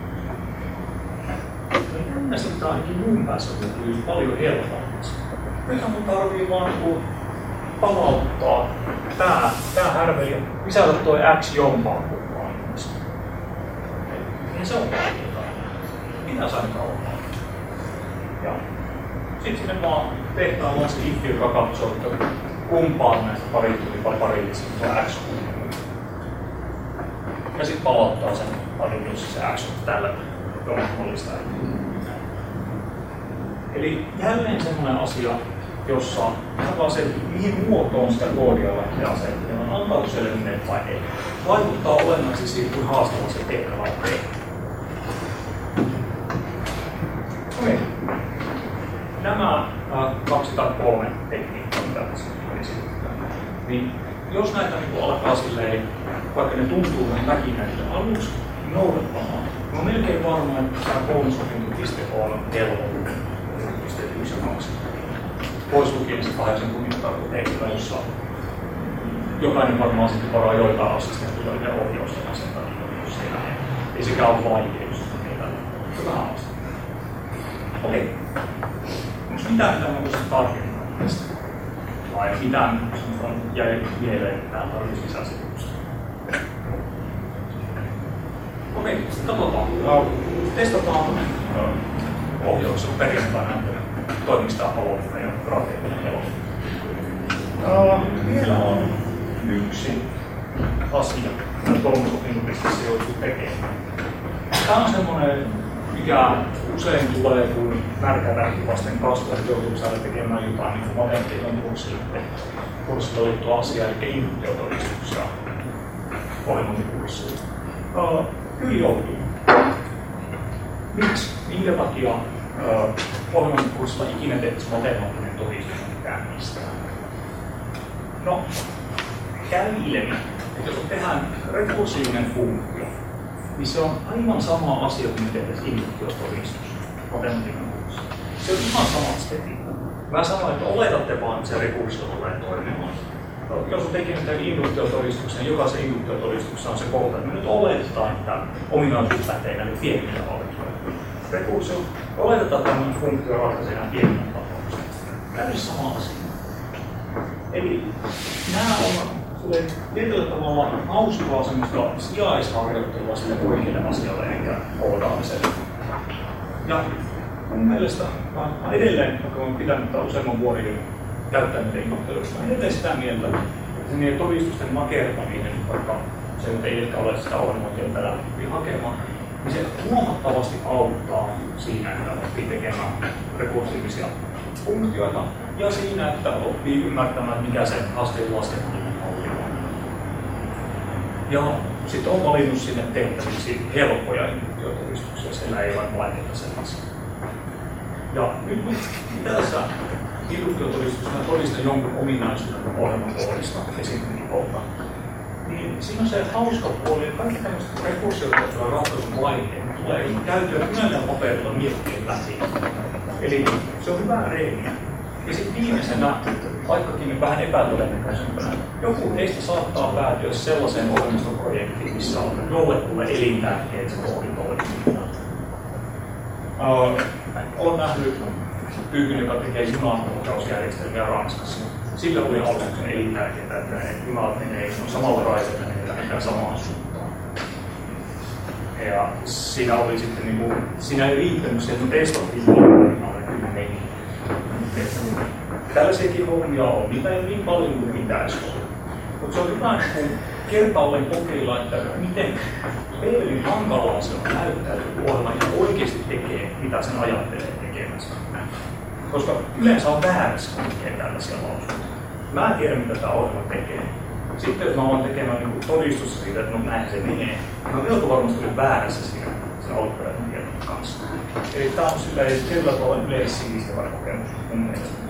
Niin sitten ainakin mun päässä tuntuu paljon helpommaksi. Nyt mun tarvii vaan palauttaa tää, tää härveli ja lisätä toi X jompaan kuvaan. Niin se on vaikeaa. Mitä sain kauppaa? Ja sitten sinne vaan tehtaan vaan se if, joka katsoo, että kumpaan näistä parittomia vai parillisista on X kumpaa. Ja sitten palauttaa sen parin, jossa se X on tällä jommallista. Eli jälleen semmoinen asia, jossa ihan vaan se, mihin muotoon sitä koodia lähtee asettamaan, antaako se nimet vai ei. Vaikuttaa olennaisesti siitä, kuin haastava se tehtävä on tehty. Okei. Nämä äh, kaksi tai kolme tekniikkaa, mitä tässä esitetään, niin jos näitä niin alkaa silleen, vaikka ne tuntuu vähän väkinäisille aluksi, noudattamaan, niin on melkein varma, että tämä kolmosopinto.piste on helpompi. Yksi ja kaksi. Pois lukien se kahdeksan tunnin tarkoitteilla, jossa jokainen varmaan sitten varaa joitain assistenttuja ja ohjausta asentaa, jos ei lähde. Ei sekään ole vaikea, jos niitä on vähän haaste. Okei. Onko mitään, mitä mä voisin tarkentaa tästä? Vai mitään, jos jäi mieleen, että täällä tarvitsisi lisää selitystä? Okei, katsotaan. Testataan ohjauksen perjantaina. Toimiko tämä aloittaa ja rakentaa helposti? Vielä on yksi asia, mitä kolmosopintopisteessä joutuu tekemään. tämä on semmoinen, mikä usein tulee, kun märkä rähti vasten kasvua, että joutuu saada tekemään jotain niin kuin matematiikan kurssilla liittyvä asia, eli induktiotodistuksia ohjelmointikurssilla. Uh, kyllä joutuu. Miksi? Minkä takia uh, ohjelmointikurssilla ikinä tehtäisiin matemaattinen todistus mitään mistään? No, käy ilmi, että jos tehdään rekursiivinen funktio, niin se on aivan sama asia kuin me tehtäisiin induktiotodistus matematiikan kurssilla. Se on ihan samat stepit. Mä sanoin, että oletatte vaan, että se rekursio tulee toimimaan. Jos on tekin tämän induktiotodistuksen, jokaisen induktiotodistuksessa on se kohta, että me nyt oletetaan, että ominaisuus pätee näille pienille oletteille. Rekursio, oletetaan, että tämmöinen funktio ratkaisee nämä pienemmät tapaukset. Täysin sama asia. Eli nämä on tietyllä tavalla hauskaa semmoista sijaisharjoittelua sille oikeille asialle eikä koodaamiselle. Ja mun mielestä mä edelleen, vaikka olen pitänyt tämän useamman vuoden käyttää niitä induktiotodistusta, mä edelleen sitä mieltä, että niiden todistusten nakertaminen, vaikka se nyt ei ehkä ole sitä ohjelmointia tällä läpi hakemaan, niin se huomattavasti auttaa siinä, että oppii tekemään rekursiivisia funktioita ja siinä, että oppii ymmärtämään, mikä se asteen laskeminen on. Ja sitten on valinnut sinne tehtäviksi helppoja induktiotodistuksia, siellä ei ole vaikeita sellaisia. Ja nyt mitä tässä induktiotodistuksena todistaa jonkun ominaisuuden ohjelman koodista, esimerkiksi kohta, niin siinä on se hauska puoli, että kaikki tämmöiset rekursioituvat ratkaisun vaiheet tulee käytyä yhdellä paperilla miettien läpi. Eli se on hyvä reeniä. Ja sitten viimeisenä, vaikkakin nyt vähän epätodennäköisempänä, joku heistä saattaa päätyä sellaiseen ohjelmistoprojektiin, missä on jollekulle elintärkeä, että se koodi toimii. Uh, olen nähnyt tyypin, joka tekee junaohjausjärjestelmiä Ranskassa. Sillä oli alustuksen elintärkeää, että ne junat menee samalla raiteella, ne lähdetään samaan suuntaan. Ja siinä oli sitten niinku, siinä ei riittänyt se, että testattiin alle kyllä meni. Tällaisiakin hommia on, niitä ei ole niin paljon kuin pitäisi olla. Mutta se on hyvä, kun kertaalleen kokeilla, että miten pelin hankalaa se on näyttäytyy ohjelma ja oikeasti tekee, mitä sen ajattelee tekemässä. Koska yleensä on väärässä, kun tekee tällaisia lausuntoja. Mä en tiedä, mitä tämä ohjelma tekee. Sitten jos mä aloin tekemään niin todistusta siitä, että no näin se menee, mä melko varmasti olin väärässä siinä sen alkuperäisen tiedon kanssa. Eli tää on sillä tavalla yleissivistävä kokemus mun mielestä.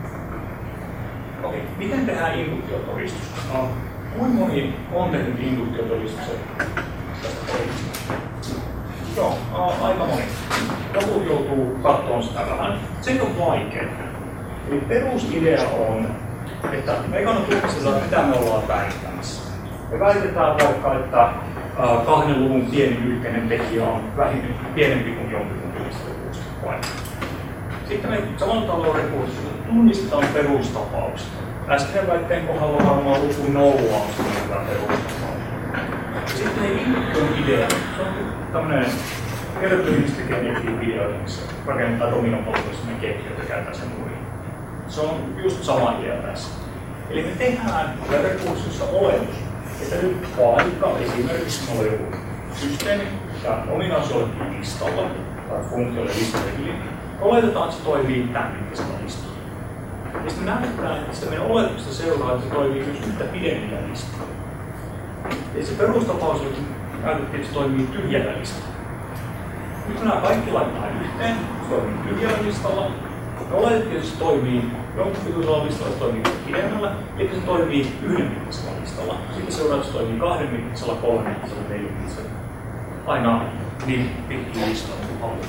Okei, miten tehdään induktiotodistus? No, kuinka moni on tehnyt induktiotodistuksen tästä todistuksesta? Joo, a, aika moni. Joku joutuu katsomaan sitä vähän. Se on vaikea. Eli perusidea on, että me ei kannata tunnistaa, mitä me ollaan väittämässä. Me väitetään vaikka, että äh, kahden luvun pienin yhteinen tekijä on vähemmän pienempi kuin jonkun tunnistelukuusta. Sitten me samalla tavalla rekurssilla tunnistetaan perustapaukset. Äsken väitteen kohdalla on varmaan luku nolla on semmoinen perustapaus. Sitten ei induktion idea. Se on tämmöinen kertoimistikeneekin video, missä rakennetaan dominopalveluissa ne ketjut ja käytetään sen muihin. Se on just sama idea tässä. Eli me tehdään rekurssissa oletus, että nyt vaikka esimerkiksi on joku systeemi ja ominaisuus jollekin listalla tai funktiolle listalle yli. Oletetaan, että se toimii tämän mittasella listalla. Ja sitten näytetään, että sitä meidän oletuksesta seuraa, että se toimii myös yhtä pidemmillä listalla. Eli se perustapaus, että näytettiin, että se toimii tyhjällä listalla. Nyt kun nämä kaikki laitetaan yhteen, se toimii tyhjällä listalla. Me oletettiin, että se toimii jonkun pituisella listalla, se toimii pidemmällä, eli se toimii yhden mittaisella listalla. Sitten seuraa, että se toimii kahden mittaisella, kolmen mittaisella, neljän mittaisella. Aina niin pitkin listalla kuin haluaa.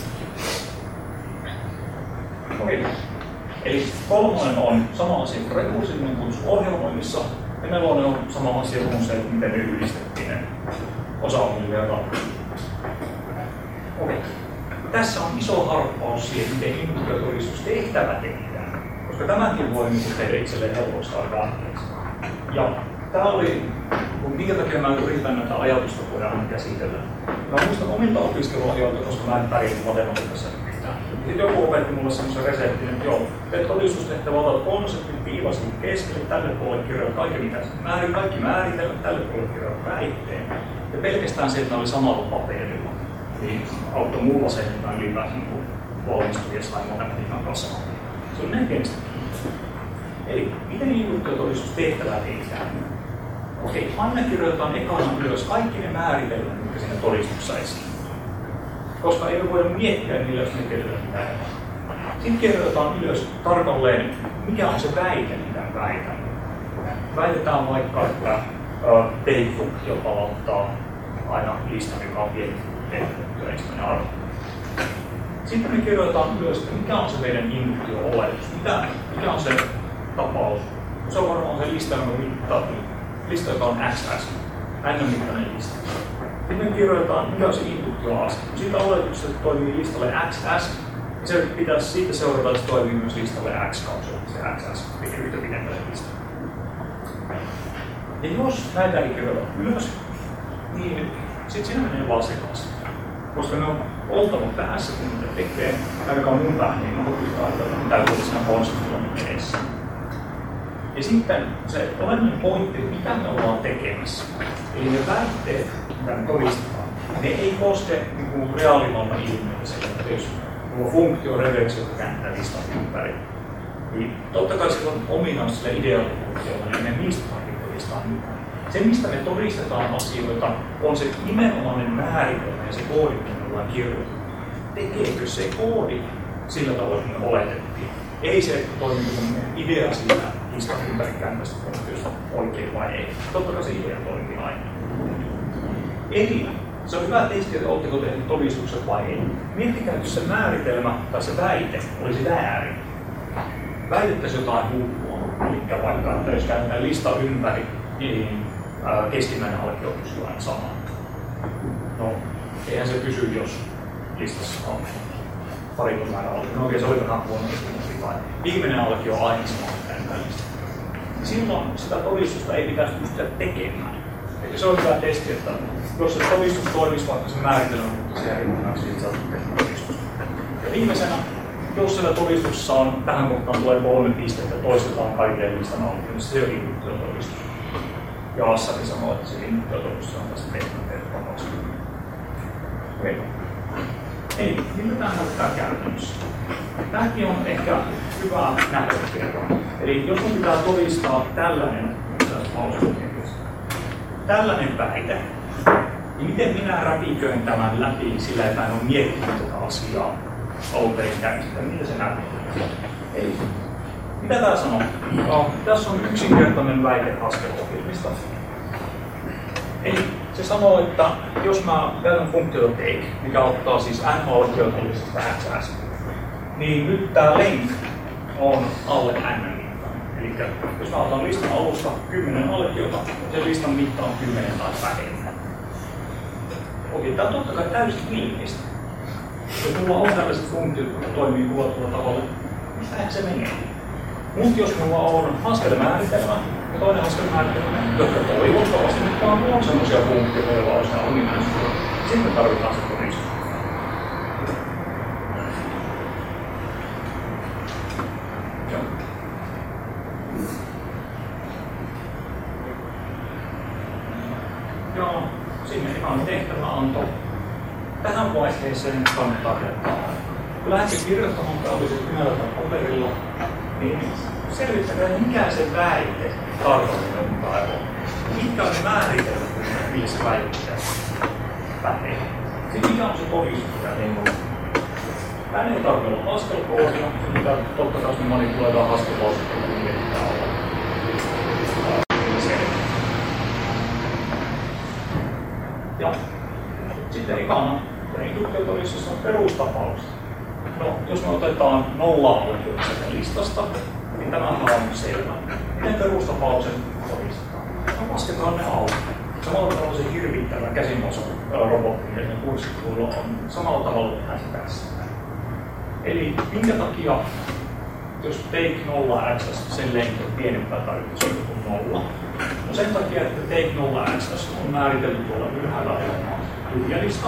Okei. Eli kolmonen on sama asia kuin rekursiivinen kuin ohjelmoinnissa, ja nelonen on sama asia kuin se, miten me yhdistettiin ne osa-ongelmia ja ratkaisuja. Okei. Tässä on iso harppaus siihen, miten induktiotodistustehtävä tehdään, koska tämänkin voi tehdä itselleen helposti aika anteeksi. Ja tämä oli, minkä takia mä yritän näitä ajatustapoja käsitellä. Mä muistan omilta opiskeluajoilta, koska mä en pärjää matematiikassa yhtään. Sitten joku opetti mulle semmoisen reseptin, että joo, teet todistustehtävä, otat konseptin viivasin keskelle, tälle puolelle kirjoit kaikki mitä määrin, kaikki määritellä, tälle puolelle kirjoit väitteen. Ja pelkästään se, että ne oli samalla paperilla. niin auttoi mulla se, että on ylipäätään niin valmistuviessa tai matematiikan kanssa. Se on näkemistä. Eli miten induktiotodistustehtävää tehdään? Okei, aina kirjoitetaan ekana ylös kaikki ne määritelmät, mitkä siinä todistuksessa esiin. Koska ei voida miettiä niillä, jos me kirjoitetaan mitään. Sitten kirjoitetaan ylös tarkalleen, mikä on se väite, mitä väitän. Väitetään vaikka, että take-funktio palauttaa aina listan, joka on pieni ensimmäinen arvo. Sitten me kirjoitetaan ylös, että mikä on se meidän induktio-oletus, mitä, mikä on se tapaus. Se on varmaan se lista, jonka mittaa, lista, joka on X S, n-mittainen lista. Sitten me kirjoitetaan, mikä on se induktioaste. Siitä oletuksesta, että toimii listalle X S, niin se pitäisi siitä seurata, että se toimii myös listalle X kautta, se X S, mikä yhtä pidemmälle lista. Ja jos näitä ei kirjoita ylös, niin sitten siinä menee vaan sekaisin. Koska ne on oltava päässä, kun niitä tekee, ainakaan mun päähän, niin on täytyy siinä konseptilla edessä. Ja sitten se olennainen pointti, mitä me ollaan tekemässä. Eli ne väitteet, mitä me todistetaan, ne ei koske niin reaalimaailman ilmiöitä. Jos on funktio reversi, joka kääntää listan ympäri, niin totta kai sillä on ominaisuus sille ideaalifunktiolla, niin me niistä tarvitsee listaa ympäri. Se, mistä me todistetaan asioita, on se nimenomainen määritelmä ja se koodi, mitä me ollaan kirjoitettu. Tekeekö se koodi sillä tavalla, kun me oletettiin? Ei se, että toimii idea siitä listan ympäri kääntästä, jos on oikein vai ei. Totta kai se idea toimii aina. Eli se on hyvä testi, että oletteko tehneet todistukset vai ei. Miettikää, että se määritelmä tai se väite olisi väärin. Väitettäisiin jotain hullua, eli vaikka, että jos käännetään lista ympäri, niin ää, keskimmäinen alkio pysyy aina sama. No, eihän se pysy, jos listassa on pari määrä alkio. No okei, se oli vähän huono esimerkki, vai viimeinen alkio on aina sama käännetään lista. Silloin sitä todistusta ei pitäisi pystyä tekemään. Eli se on hyvä testi, että jos se todistus toimisi, vaikka se määritelmä, mutta se järjestetään, siitä saa tehdä todistusta. Ja viimeisenä, jos siellä todistuksessa on, tähän kohtaan tulee kolme pistettä, toistetaan kaikille listan alkuun, niin se on induktiotodistus. Ja Assari sanoo, että se induktiotodistus on tässä tehtävä. Okei. Eli, mitä tämä näyttää käytännössä? Tämäkin on ehkä hyvä nähdä kerran. Eli jos minun pitää todistaa tällainen, tällainen väite, niin miten minä räpiköin tämän läpi sillä, että en ole miettinyt tätä asiaa alun perin käynnistä? Mitä se näyttää? Eli, mitä tämä sanoo? No, tässä on yksinkertainen väite Haskell-ohjelmista. Eli se sanoo, että jos mä käytän funktiota take, mikä ottaa siis n-alkioitollisesta X S, niin nyt tää length on alle n-mittainen. Eli jos mä otan listan alusta kymmenen alkiota, sen listan mitta on kymmenen tai vähemmän. Okei, tää on totta kai täysin ilmeistä. Jos mulla on tällaiset funktiot, jotka toimii kuvattulla tavalla, niin sitä se menee. Mutta jos mulla on Haskell-määritelmä ja toinen Haskell-määritelmä, jotka toivottavasti nyt on sellaisia funktioita, joilla on sitä ominaisuutta, sitten me tarvitaan se todistus. Ja sinne ihan tehtäväanto. Tähän vaiheeseen kannattaa kertaa. Kun lähdette kirjoittamaan tällaiset ymältä paperilla, niin selvittäkää, mikä se väite tarkoittaa on. Mitkä on ne määritelmät, millä se väitetään pätee. Sitten mikä on se todistus, mitä tehdään. Tämä ei tarvitse olla Haskell-koodia, mutta totta kai me manipuloidaan Haskell-koodia, kun mietitään olla. Ja sitten ekana, induktiotodistus on perustapaus. No, jos me otetaan nolla listasta, niin tämähän on selvä. Miten perustapauksen todistetaan? No, lasketaan ne auki. Samalla tavalla se hirvittävä käsinnosto-robotti, mitä ne kurssikuilla on, samalla tavalla tehdään se tässä. Eli minkä takia, jos take nolla x, sen length on pienempää tai yhtä kuin nolla? No sen takia, että take nolla x on määritelty tuolla ylhäällä olemaan tyhjälista.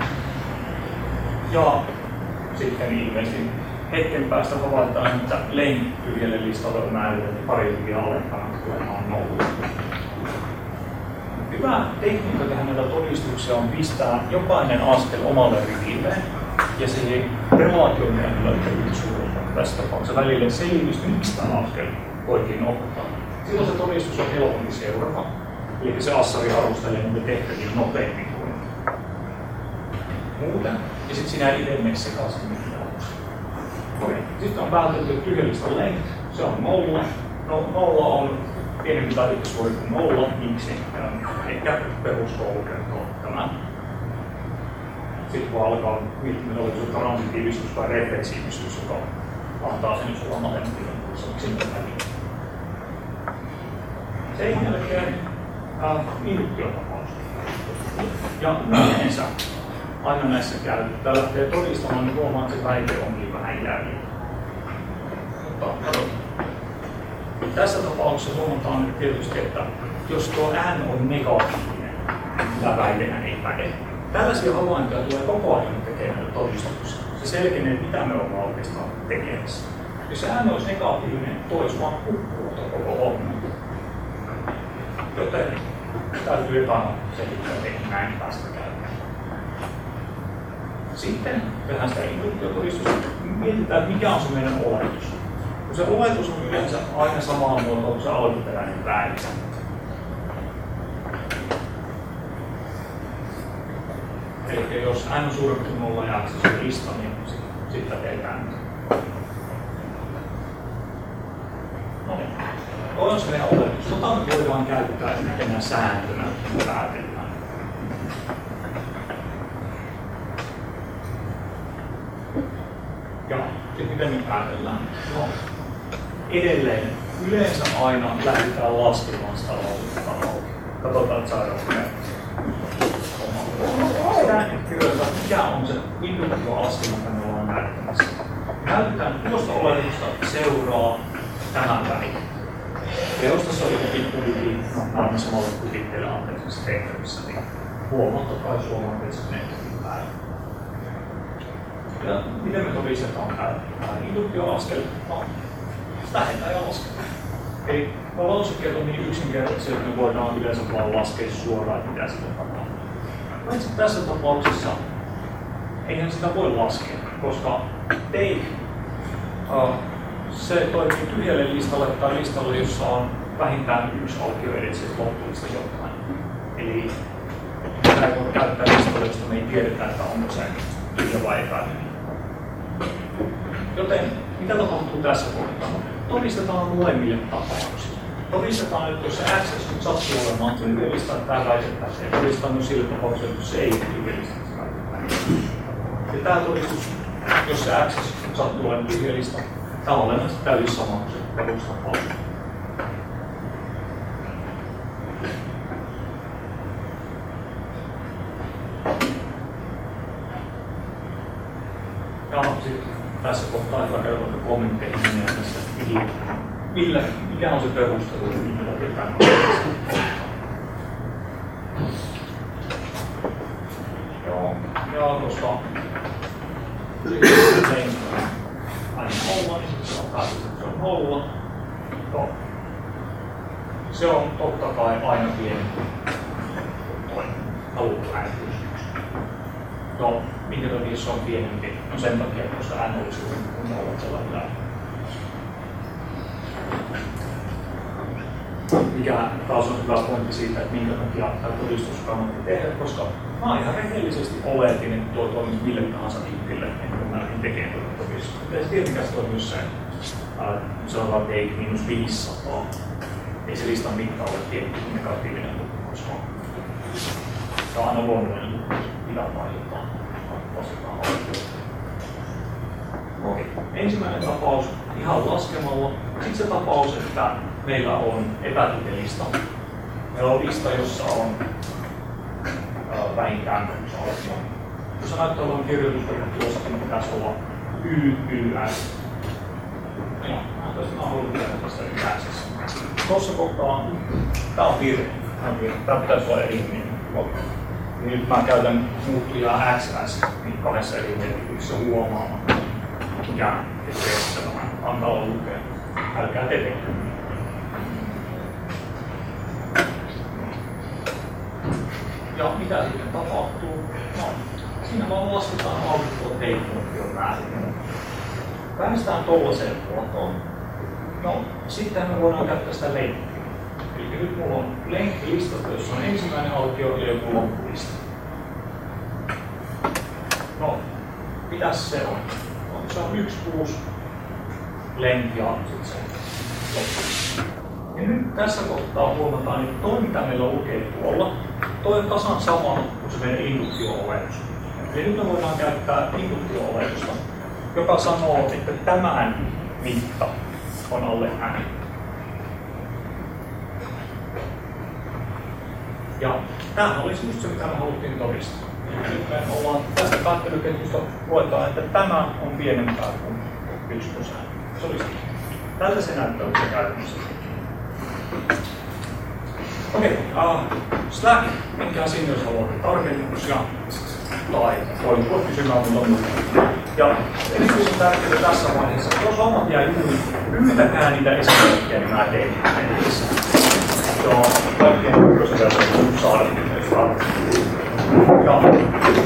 Ja sitten ilmeisesti hetken päästä havaitaan, että length tyhjälle listalle on määritelty pari tyhjää alempana tulemaan nolla. hyvä tekniikka tehdä näitä todistuksia on pistää jokainen askel omalle rivilleen ja siihen relaation löytyy yhtä suurta. Tässä tapauksessa välille selvistä, miksi tämä askel voitiin ottaa. Silloin se todistus on helpompi seurata. Eli se assari arustelee niitä tehtäviä nopeammin kuin muuten. Ja sitten siinä ei itse mene sekaisin mitään. Okei. Sitten on päätetty tyhjällistan length. Se on nolla. No, nolla on pienempi tai yhtä suuri kuin nolla. Miksi? Ehkä peruskoulu kertoo tämän. Sitten kun alkaa miettimään, oliko se transitiivisuus tai refleksiivisuus, joka antaa sen sulla matematiikan kurssaksi. Sen jälkeen äh, induktiontapaus. Ja yleensä aina näissä käytetään, lähtee todistamaan, niin huomaa, että se väite onkin vähän jäljellä. Mutta katsotaan. Tässä tapauksessa huomataan tietysti, että jos tuo n on negatiivinen, tämä väitehän ei päde. Tällaisia havaintoja tulee koko ajan tekemään todistuksia. Se selkenee, mitä me ollaan oikeastaan tekemässä. Jos n olisi negatiivinen, tuo olisi vaan kukkuuta koko homma. Joten täytyy jotain selittää, että näin päästä käymään. Sitten tehdään sitä induktiotodistusta. Mietitään, mikä on se meidän oletus. Kun se oletus on yleensä aina samaa muotoa kuin se alkuperäinen väite. Eli jos n on suurempi kuin nolla ja x on lista, niin sitten tehdään. No niin. Toi on se meidän oletus. Tota me voidaan käyttää yhtenä sääntönä, kun päätetään. Ja sitten miten me päätellään? No, edelleen yleensä aina lähdetään laskemaan sitä lauluttaa. Katsotaan, että saadaan sitä kirjoittaa, mikä on se induktioaskelma, mitä me ollaan näyttämässä. Näytetään, tuosta oletusta seuraa tämän väliin. Teostossa oli kuvitteli, no aina samalla kuvitteelle anteeksi tehtävissä, niin huomatta kai suomalainen, että se menee päälle. Ja miten me todistetaan tämä induktioaskel? No, lähdetään ja lasketaan. Eli lausekkeet on niin yksinkertaisia, että me voidaan yleensä vaan laskea suoraan, että mitä sitä tapahtuu. Paitsi tässä tapauksessa eihän sitä voi laskea, koska take uh, se toimii tyhjälle listalle tai listalle, jossa on vähintään yksi aukio edessä loppuista jotain. Eli sitä ei voi käyttää listalle, josta me ei tiedetä, että onko se tyhjä vai epäilyinen. Joten mitä tapahtuu tässä kohtaa? Todistetaan molemmille tapauksille. Todistetaan, että jos se access nyt sattuu olemaan tyhjälistä, tämä väitetään se. Todistetaan myös sille tapaukselle, että se ei ole tyhjälistä. Ja tämä todistus, jos se access sattuu olemaan tyhjälistä, tämä on olennaisesti täysin sama kuin se perustapaus. Ja sitten tässä kohtaa hyvä käydä vaikka kommentteihin ja tässä millä, mikä on se perustelu, mitä pitää Joo, ja koska aina nolla, niin se on päätös, että se on nolla. No, se on totta kai aina pienempi kuin alkuäänitys. No, minkä takia se on pienempi? No sen takia, koska n olisi suurempi kuin nolla sellainen. Mikä taas on hyvä pointti siitä, että minkä takia tämä todistus kannattaa tehdä, koska mä ihan rehellisesti oletin, että tuo toimisi mille tahansa tyypille, ennen kuin mä lähdin tekemään tuota todistusta. Ja tietenkään se toimii se, että se on vaan take miinus viisisataa. Ei se listan mitta ole tietty negatiivinen luku, koska se on aina luonnollinen luku, mitä vaihdetaan. Vastataan oikeuteen. Okei. Ensimmäinen tapaus ihan laskemalla. Sitten se tapaus, että meillä on epätytelista. Meillä on lista, jossa on äh, vähintään yksi alkio. Jos näyttää olevan kirjoitusperä tuossakin pitäisi olla Y, Y, S. Ja näyttäisi, että mä haluan tehdä tästä Y, S. Tuossa kohtaa, tää on virhe. Tää pitäisi olla eri nimi. Niin nyt mä käytän muuttujaa X S niin kahdessa eri merkityksessä huomaamaan. Ja tekee vähän hankala lukea. Älkää te tekee. Ja mitä sitten tapahtuu? No, siinä vaan lasketaan auki tuo heikkouttion määritelmä. Päästään tuollaiseen muotoon. No, sitten me voidaan käyttää sitä lenkkiä. Eli nyt mulla on lenkkilista, jossa on ensimmäinen alkio ja joku loppulista. No, mitäs se on? No, se on yksi kuusi lenkki ja sitten se loppulista. Ja nyt tässä kohtaa huomataan, että toi mitä meillä lukee tuolla, toi on tasan sama kuin se meidän induktio-oletus. Eli nyt me voidaan käyttää induktio-oletusta, joka sanoo, että tämän mitta on alle n. Ja tämähän olisi just se, mitä me haluttiin todistaa. Nyt me ollaan tästä päättelyketjusta luetaan, että tämä on pienempää kuin yksi prosentti. Se olisi tältä se näyttäytyy käytännössä. Okei, okay, uh, Slack, menkää sinne, jos haluatte tarkennuksia, tai voi tulla kysymään muuta muuta. Ja erityisen tärkeää tässä vaiheessa, jos hommat jää juuri, pyytäkää niitä esimerkkejä, niin mä teen niissä. Se on kaikkien ykkösellä saada myös ratkaisuja. Ja